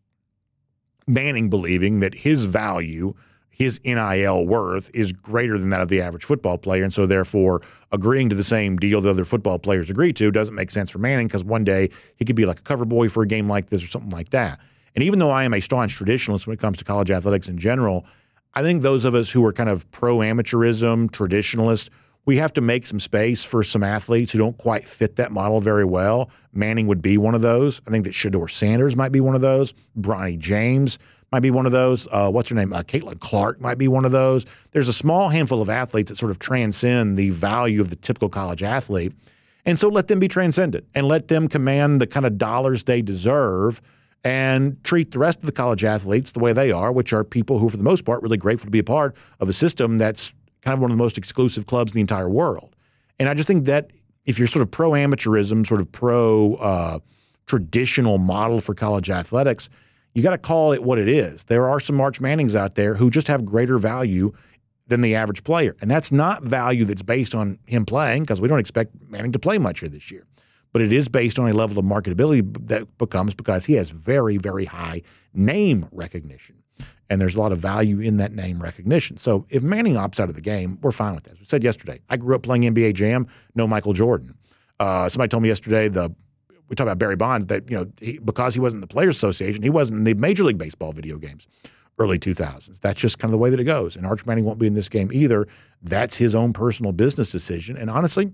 Speaker 3: Manning believing that his value, his NIL worth, is greater than that of the average football player. And so therefore agreeing to the same deal that other football players agree to doesn't make sense for Manning, because one day he could be like a cover boy for a game like this or something like that. And even though I am a staunch traditionalist when it comes to college athletics in general, I think those of us who are kind of pro-amateurism, traditionalists, we have to make some space for some athletes who don't quite fit that model very well. Manning would be one of those. I think that Shedeur Sanders might be one of those. Bronny James might be one of those. What's her name? Caitlin Clark might be one of those. There's a small handful of athletes that sort of transcend the value of the typical college athlete. And so let them be transcended and let them command the kind of dollars they deserve and treat the rest of the college athletes the way they are, which are people who, for the most part, really grateful to be a part of a system that's kind of one of the most exclusive clubs in the entire world. And I just think that if you're sort of pro-amateurism, sort of pro-traditional model for college athletics, you got to call it what it is. There are some Arch Mannings out there who just have greater value than the average player. And that's not value that's based on him playing, because we don't expect Manning to play much here this year. But it is based on a level of marketability that becomes because he has very, very high name recognition. And there's a lot of value in that name recognition. So if Manning opts out of the game, we're fine with that. As we said yesterday, I grew up playing NBA Jam, no Michael Jordan. Somebody told me yesterday, we talked about Barry Bonds, that because he wasn't in the Players Association, he wasn't in the Major League Baseball video games, early 2000s. That's just kind of the way that it goes. And Arch Manning won't be in this game either. That's his own personal business decision. And honestly,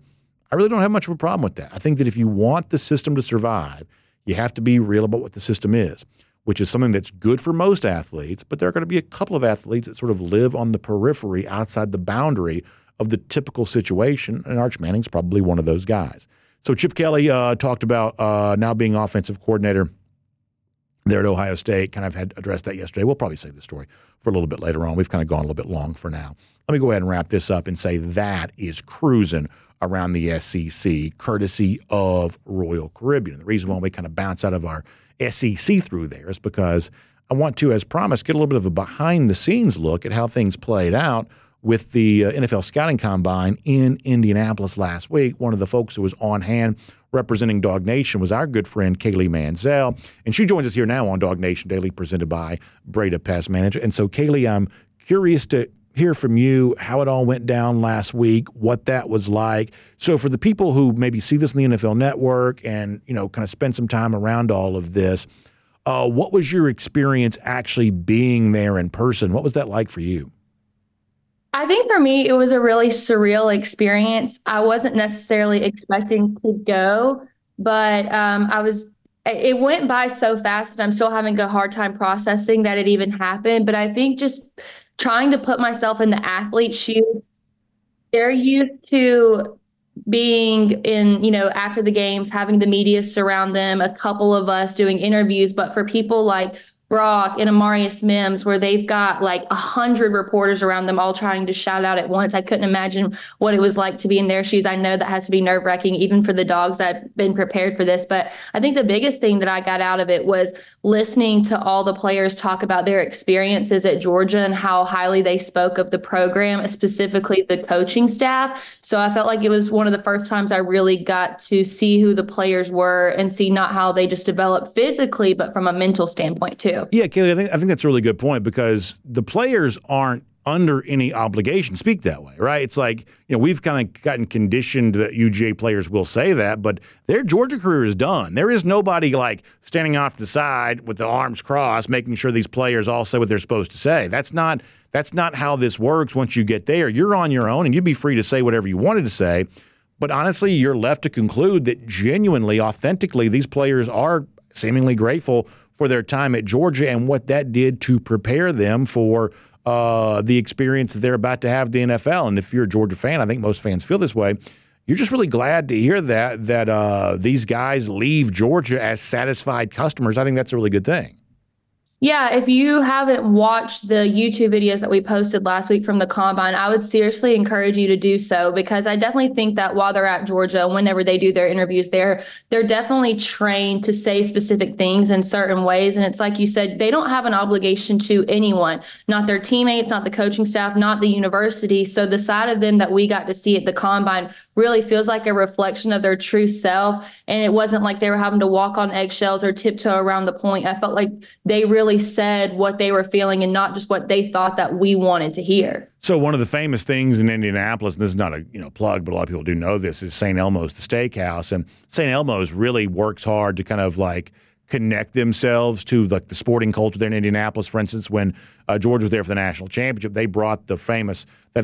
Speaker 3: I really don't have much of a problem with that. I think that if you want the system to survive, you have to be real about what the system is, which is something that's good for most athletes, but there are going to be a couple of athletes that sort of live on the periphery outside the boundary of the typical situation, and Arch Manning's probably one of those guys. So Chip Kelly talked about now being offensive coordinator there at Ohio State. Kind of had addressed that yesterday. We'll probably save the story for a little bit later on. We've kind of gone a little bit long for now. Let me go ahead and wrap this up and say that is cruising around the SEC, courtesy of Royal Caribbean. The reason why we kind of bounce out of our SEC through there is because I want to, as promised, get a little bit of a behind-the-scenes look at how things played out with the NFL Scouting Combine in Indianapolis last week. One of the folks who was on hand representing Dog Nation was our good friend Kaylee Mansell, and she joins us here now on Dog Nation Daily, presented by Breda Pest Management. And so, Kaylee, I'm curious to hear from you how it all went down last week, what that was like. So for the people who maybe see this in the NFL Network and, you know, kind of spend some time around all of this, what was your experience actually being there in person? What was that like for you?
Speaker 7: I think for me, it was a really surreal experience. I wasn't necessarily expecting to go, but it went by so fast and I'm still having a hard time processing that it even happened. But I think just trying to put myself in the athlete's shoes, they're used to being in, you know, after the games, having the media surround them, a couple of us doing interviews. But for people like Brock and Amarius Mims, where they've got like 100 reporters around them all trying to shout out at once. I couldn't imagine what it was like to be in their shoes. I know that has to be nerve-wracking, even for the dogs that have been prepared for this. But I think the biggest thing that I got out of it was listening to all the players talk about their experiences at Georgia and how highly they spoke of the program, specifically the coaching staff. So I felt like it was one of the first times I really got to see who the players were and see not how they just developed physically, but from a mental standpoint too.
Speaker 3: Yeah, Kaylee, I think that's a really good point because the players aren't under any obligation to speak that way, right? It's like, you know, we've kind of gotten conditioned that UGA players will say that, but their Georgia career is done. There is nobody like standing off the side with the arms crossed, making sure these players all say what they're supposed to say. That's not how this works once you get there. You're on your own and you'd be free to say whatever you wanted to say. But honestly, you're left to conclude that genuinely, authentically, these players are seemingly grateful for their time at Georgia and what that did to prepare them for the experience that they're about to have the NFL. And if you're a Georgia fan, I think most fans feel this way. You're just really glad to hear that these guys leave Georgia as satisfied customers. I think that's a really good thing.
Speaker 7: Yeah, if you haven't watched the YouTube videos that we posted last week from the Combine, I would seriously encourage you to do so because I definitely think that while they're at Georgia, whenever they do their interviews there, they're definitely trained to say specific things in certain ways. And it's like you said, they don't have an obligation to anyone, not their teammates, not the coaching staff, not the university. So the side of them that we got to see at the Combine really feels like a reflection of their true self. And it wasn't like they were having to walk on eggshells or tiptoe around the point. I felt like they really said what they were feeling and not just what they thought that we wanted to hear.
Speaker 3: So one of the famous things in Indianapolis, and this is not a plug, but a lot of people do know this, is St. Elmo's, the steakhouse. And St. Elmo's really works hard to kind of like connect themselves to like the sporting culture there in Indianapolis. For instance, when Georgia was there for the national championship, they brought their famous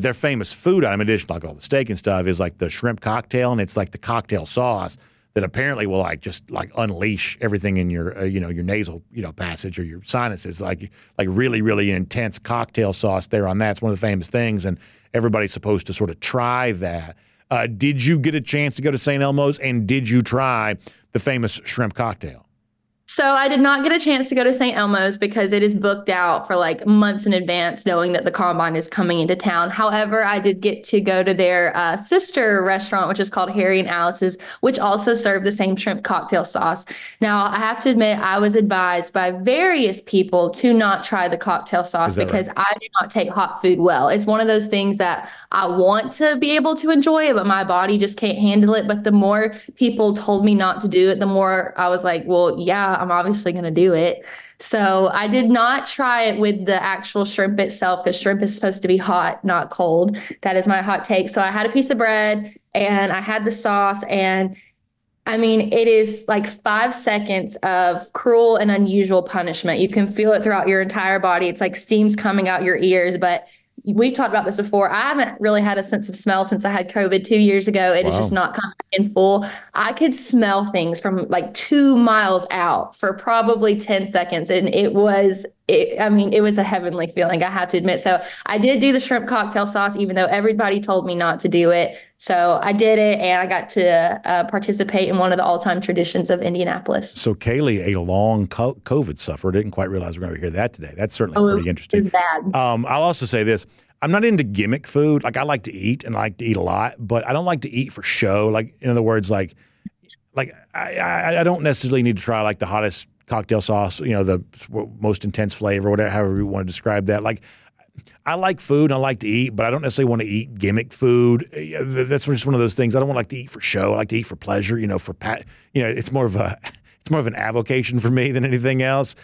Speaker 3: food item, in addition to like all the steak and stuff, is like the shrimp cocktail, and it's like the cocktail sauce that apparently will like just like unleash everything in your your nasal passage or your sinuses, like really, really intense cocktail sauce there on that. It's one of the famous things, and everybody's supposed to sort of try that. Did you get a chance to go to St. Elmo's, and did you try the famous shrimp cocktail?
Speaker 7: So I did not get a chance to go to St. Elmo's because it is booked out for like months in advance, knowing that the Combine is coming into town. However, I did get to go to their sister restaurant, which is called Harry and Alice's, which also served the same shrimp cocktail sauce. Now, I have to admit, I was advised by various people to not try the cocktail sauce because right? I do not take hot food well. It's one of those things that I want to be able to enjoy it, but my body just can't handle it. But the more people told me not to do it, the more I was like, well, yeah, I'm obviously going to do it. So I did not try it with the actual shrimp itself because shrimp is supposed to be hot, not cold. That is my hot take. So I had a piece of bread and I had the sauce, and I mean, it is like 5 seconds of cruel and unusual punishment. You can feel it throughout your entire body. It's like steam's coming out your ears, but we've talked about this before. I haven't really had a sense of smell since I had COVID 2 years ago. It has just not come back in full. I could smell things from like 2 miles out for probably 10 seconds. And it was a heavenly feeling, I have to admit. So I did do the shrimp cocktail sauce, even though everybody told me not to do it. So I did it, and I got to participate in one of the all-time traditions of Indianapolis.
Speaker 3: So Kaylee, a long COVID sufferer, didn't quite realize we're going to hear that today. That's certainly pretty interesting.
Speaker 7: It's bad.
Speaker 3: I'll also say this. I'm not into gimmick food. Like, I like to eat, and I like to eat a lot, but I don't like to eat for show. Like, in other words, like I don't necessarily need to try like the hottest cocktail sauce, the most intense flavor, whatever, however you want to describe that. Like, I like food and I like to eat, but I don't necessarily want to eat gimmick food. That's just one of those things. I don't want to like to eat for show. I like to eat for pleasure. It's more of an avocation for me than anything else.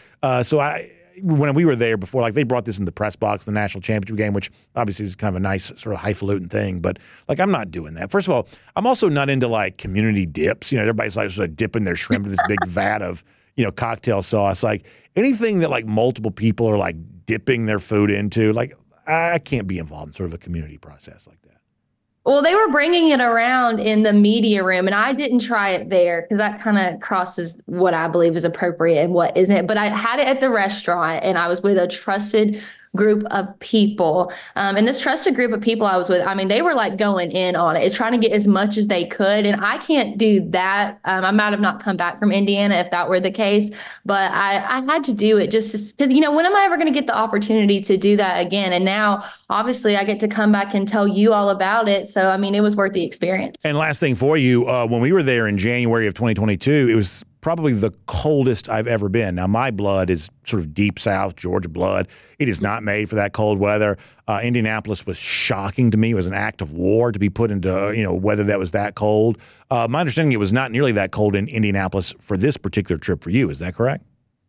Speaker 3: When we were there before, like, they brought this in the press box, the national championship game, which obviously is kind of a nice sort of highfalutin thing. But like, I'm not doing that. First of all, I'm also not into like community dips. Everybody's like sort of dipping their shrimp in this big vat of cocktail sauce. Like, anything that like multiple people are like dipping their food into, like, I can't be involved in sort of a community process like that.
Speaker 7: Well, they were bringing it around in the media room, and I didn't try it there because that kind of crosses what I believe is appropriate and what isn't. But I had it at the restaurant, and I was with a trusted group of people. And this trusted group of people I was with, they were like going in on it. It's trying to get as much as they could. And I can't do that. I might have not come back from Indiana if that were the case, but I had to do it just because, when am I ever going to get the opportunity to do that again? And now, obviously, I get to come back and tell you all about it. So, it was worth the experience.
Speaker 3: And last thing for you, when we were there in January of 2022, it was probably the coldest I've ever been. Now, my blood is sort of deep South Georgia blood. It is not made for that cold weather. Indianapolis was shocking to me. It was an act of war to be put into, weather that was that cold. My understanding, it was not nearly that cold in Indianapolis for this particular trip for you. Is that correct?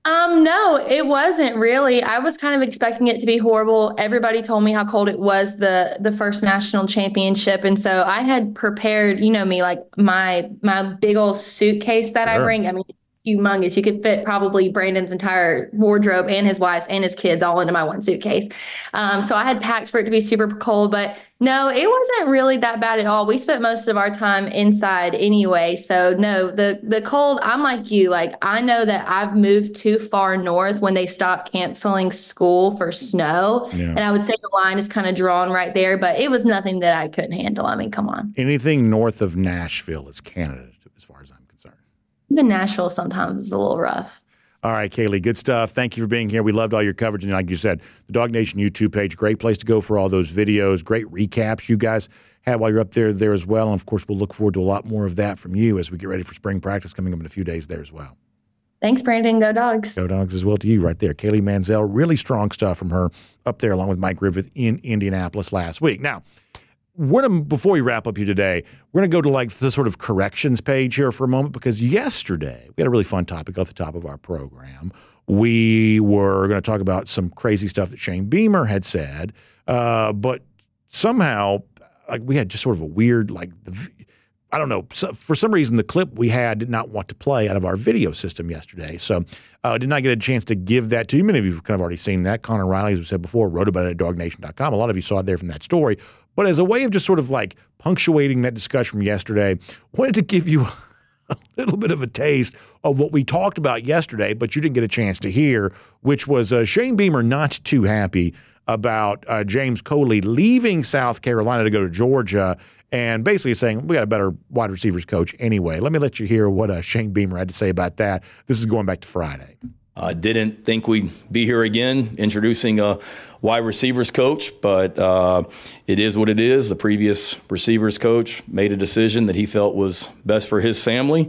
Speaker 7: No, it wasn't really. I was kind of expecting it to be horrible. Everybody told me how cold it was the first national championship. And so I had prepared, me, like my big old suitcase that I bring. Humongous. You could fit probably Brandon's entire wardrobe and his wife's and his kids all into my one suitcase. So I had packed for it to be super cold, but no, it wasn't really that bad at all. We spent most of our time inside anyway. So no, the cold, I'm like you, like, I know that I've moved too far north when they stopped canceling school for snow. Yeah. And I would say the line is kind of drawn right there, but it was nothing that I couldn't handle. Come on.
Speaker 3: Anything north of Nashville is Canada, as far as I'm concerned.
Speaker 7: Even Nashville sometimes is a little rough.
Speaker 3: All right, Kaylee, good stuff. Thank you for being here. We loved all your coverage. And like you said, the Dog Nation YouTube page, great place to go for all those videos, great recaps you guys had while you're up there as well. And, of course, we'll look forward to a lot more of that from you as we get ready for spring practice coming up in a few days there as well.
Speaker 7: Thanks, Brandon. Go Dogs.
Speaker 3: Go Dogs as well to you right there. Kaylee Mansell, really strong stuff from her up there along with Mike Griffith in Indianapolis last week. Now, before we wrap up here today, we're going to go to like the sort of corrections page here for a moment, because yesterday we had a really fun topic off the top of our program. We were going to talk about some crazy stuff that Shane Beamer had said, but somehow like we had just sort of a weird, I don't know, for some reason the clip we had did not want to play out of our video system yesterday. So did not get a chance to give that to you. Many of you have kind of already seen that. Connor Riley, as we said before, wrote about it at dognation.com. A lot of you saw it there from that story. But as a way of just sort of like punctuating that discussion from yesterday, wanted to give you a little bit of a taste of what we talked about yesterday, but you didn't get a chance to hear, which was Shane Beamer not too happy about James Coley leaving South Carolina to go to Georgia and basically saying, we got a better wide receivers coach anyway. Let me let you hear what Shane Beamer had to say about that. This is going back to Friday.
Speaker 8: I didn't think we'd be here again introducing a wide receivers coach, but it is what it is. The previous receivers coach made a decision that he felt was best for his family.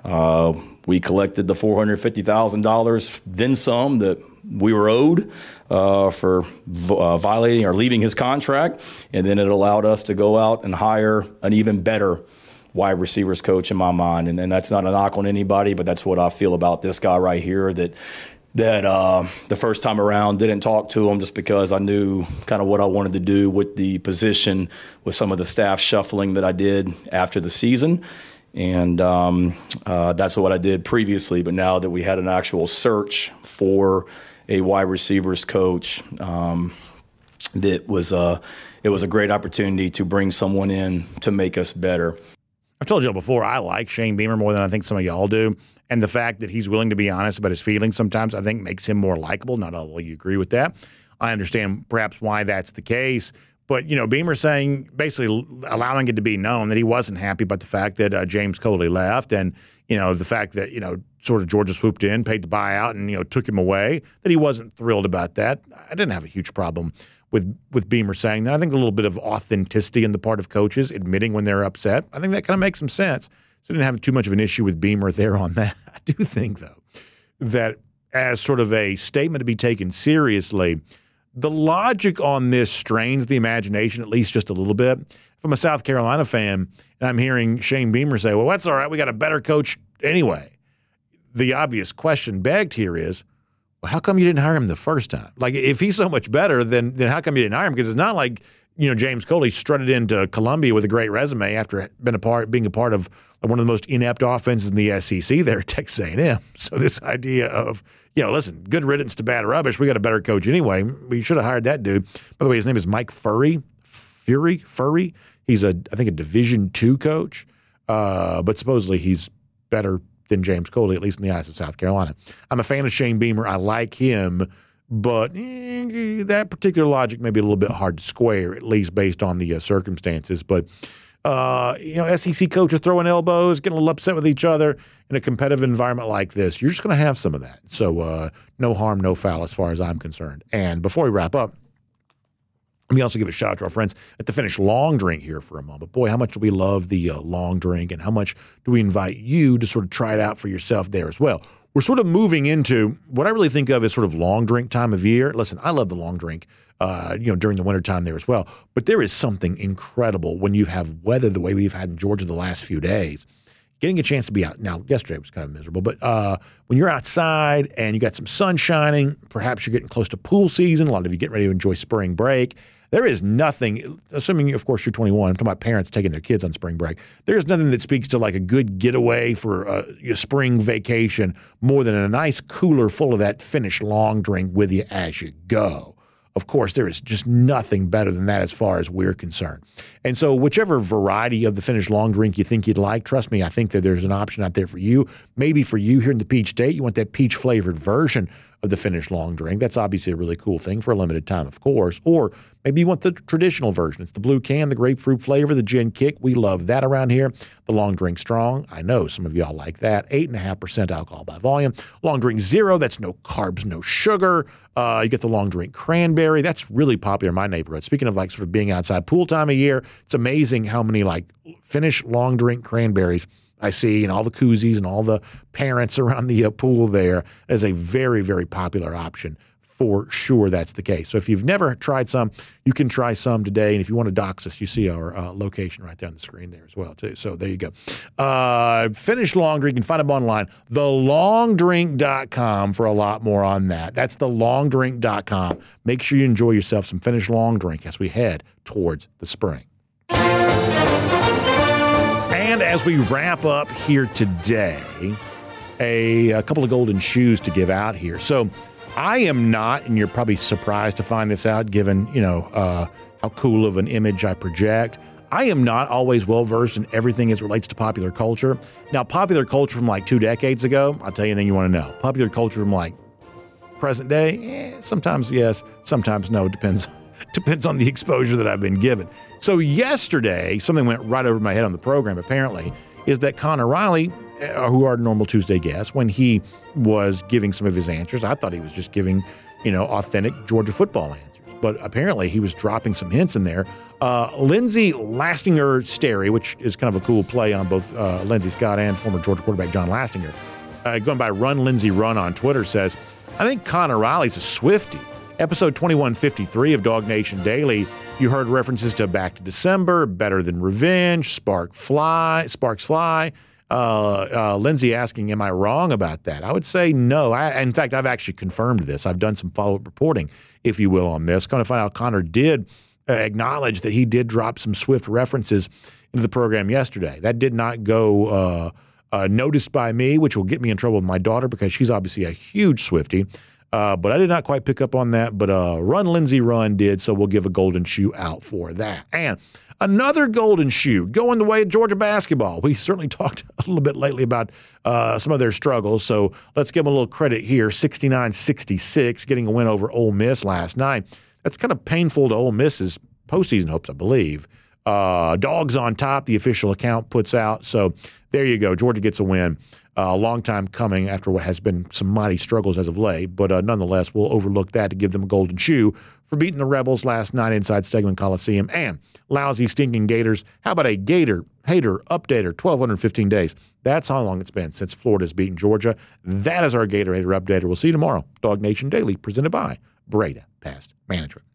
Speaker 8: We collected the $450,000, then some, that we were owed for violating or leaving his contract, and then it allowed us to go out and hire an even better wide receivers coach in my mind. And that's not a knock on anybody, but that's what I feel about this guy right here, that the first time around didn't talk to him just because I knew kind of what I wanted to do with the position with some of the staff shuffling that I did after the season. And that's what I did previously. But now that we had an actual search for a wide receivers coach, that it was a great opportunity to bring someone in to make us better.
Speaker 3: I've told you before, I like Shane Beamer more than I think some of y'all do. And the fact that he's willing to be honest about his feelings sometimes, I think, makes him more likable. Not all of you agree with that. I understand perhaps why that's the case. But, Beamer saying, basically allowing it to be known that he wasn't happy about the fact that James Coley left and, the fact that, sort of Georgia swooped in, paid the buyout and, took him away, that he wasn't thrilled about that. I didn't have a huge problem with Beamer saying that. I think a little bit of authenticity in the part of coaches admitting when they're upset, I think that kind of makes some sense. So I didn't have too much of an issue with Beamer there on that. I do think, though, that as sort of a statement to be taken seriously, the logic on this strains the imagination at least just a little bit. If I'm a South Carolina fan and I'm hearing Shane Beamer say, well, that's all right, we got a better coach anyway. The obvious question begged here is, well, how come you didn't hire him the first time? Like, if he's so much better, then how come you didn't hire him? Because it's not like, James Coley strutted into Columbia with a great resume after being a part of one of the most inept offenses in the SEC there at Texas A&M. So this idea of, listen, good riddance to bad rubbish. We got a better coach anyway. We should have hired that dude. By the way, his name is Mike Furrey. Furrey. He's I think a Division II coach, but supposedly he's better than James Coley, at least in the eyes of South Carolina. I'm a fan of Shane Beamer. I like him, but that particular logic may be a little bit hard to square, at least based on the circumstances. But, SEC coaches throwing elbows, getting a little upset with each other in a competitive environment like this. You're just going to have some of that. So no harm, no foul as far as I'm concerned. And before we wrap up, let me also give a shout out to our friends at the Finish Long Drink here for a moment. Boy, how much do we love the long drink, and how much do we invite you to sort of try it out for yourself there as well. We're sort of moving into what I really think of as sort of long drink time of year. Listen, I love the long drink, during the wintertime there as well. But there is something incredible when you have weather the way we've had in Georgia the last few days. Getting a chance to be out. Now, yesterday was kind of miserable, but when you're outside and you got some sun shining, perhaps you're getting close to pool season. A lot of you getting ready to enjoy spring break. There is nothing, assuming, of course, you're 21, I'm talking about parents taking their kids on spring break. There's nothing that speaks to like a good getaway for a spring vacation more than a nice cooler full of that Finish Long Drink with you as you go. Of course, there is just nothing better than that as far as we're concerned. And so whichever variety of the Finish Long Drink you think you'd like, trust me, I think that there's an option out there for you. Maybe for you here in the Peach State, you want that peach-flavored version of the Finish Long Drink. That's obviously a really cool thing for a limited time, of course. Or maybe you want the traditional version. It's the blue can, the grapefruit flavor, the gin kick. We love that around here. The Long Drink Strong. I know some of y'all like that. 8.5% alcohol by volume. Long Drink Zero. That's no carbs, no sugar. You get the Long Drink Cranberry. That's really popular in my neighborhood. Speaking of like sort of being outside pool time of year, it's amazing how many like Finish Long Drink Cranberries I see, and all the koozies and all the parents around the pool there. As a very, very popular option. For sure that's the case. So if you've never tried some, you can try some today. And if you want to dox us, you see our location right there on the screen there as well, too. So there you go. Finish Long Drink. You can find them online, thelongdrink.com, for a lot more on that. That's thelongdrink.com. Make sure you enjoy yourself some Finish Long Drink as we head towards the spring. And as we wrap up here today, a couple of golden shoes to give out here. So I am not, and you're probably surprised to find this out given, how cool of an image I project. I am not always well-versed in everything as it relates to popular culture. Now, popular culture from like 2 decades ago, I'll tell you anything you want to know. Popular culture from like present day, sometimes yes, sometimes no, depends on the exposure that I've been given. So yesterday, something went right over my head on the program, apparently, is that Connor Riley, who are normal Tuesday guests, when he was giving some of his answers, I thought he was just giving, authentic Georgia football answers. But apparently he was dropping some hints in there. Lindsey Lastinger-Sterry, which is kind of a cool play on both Lindsey Scott and former Georgia quarterback John Lastinger, going by Run Lindsey Run on Twitter, says, I think Connor Riley's a Swiftie. Episode 2153 of Dog Nation Daily, you heard references to Back to December, Better Than Revenge, Sparks Fly. Lindsey asking, am I wrong about that? I would say no. In fact, I've actually confirmed this. I've done some follow-up reporting, if you will, on this. Kind of find out Connor did acknowledge that he did drop some Swift references into the program yesterday. That did not go noticed by me, which will get me in trouble with my daughter because she's obviously a huge Swiftie. but I did not quite pick up on that. But Run Lindsey Run did, so we'll give a golden shoe out for that. And another golden shoe going the way of Georgia basketball. We certainly talked a little bit lately about some of their struggles, so let's give them a little credit here. 69-66, getting a win over Ole Miss last night. That's kind of painful to Ole Miss's postseason hopes, I believe. Dogs on top, the official account puts out. So there you go. Georgia gets a win. A long time coming after what has been some mighty struggles as of late. But nonetheless, we'll overlook that to give them a golden shoe for beating the Rebels last night inside Stegeman Coliseum. And lousy, stinking Gators. How about a Gator hater updater? 1,215 days. That's how long it's been since Florida's beaten Georgia. That is our Gator hater updater. We'll see you tomorrow. Dog Nation Daily, presented by Breda Pest Management.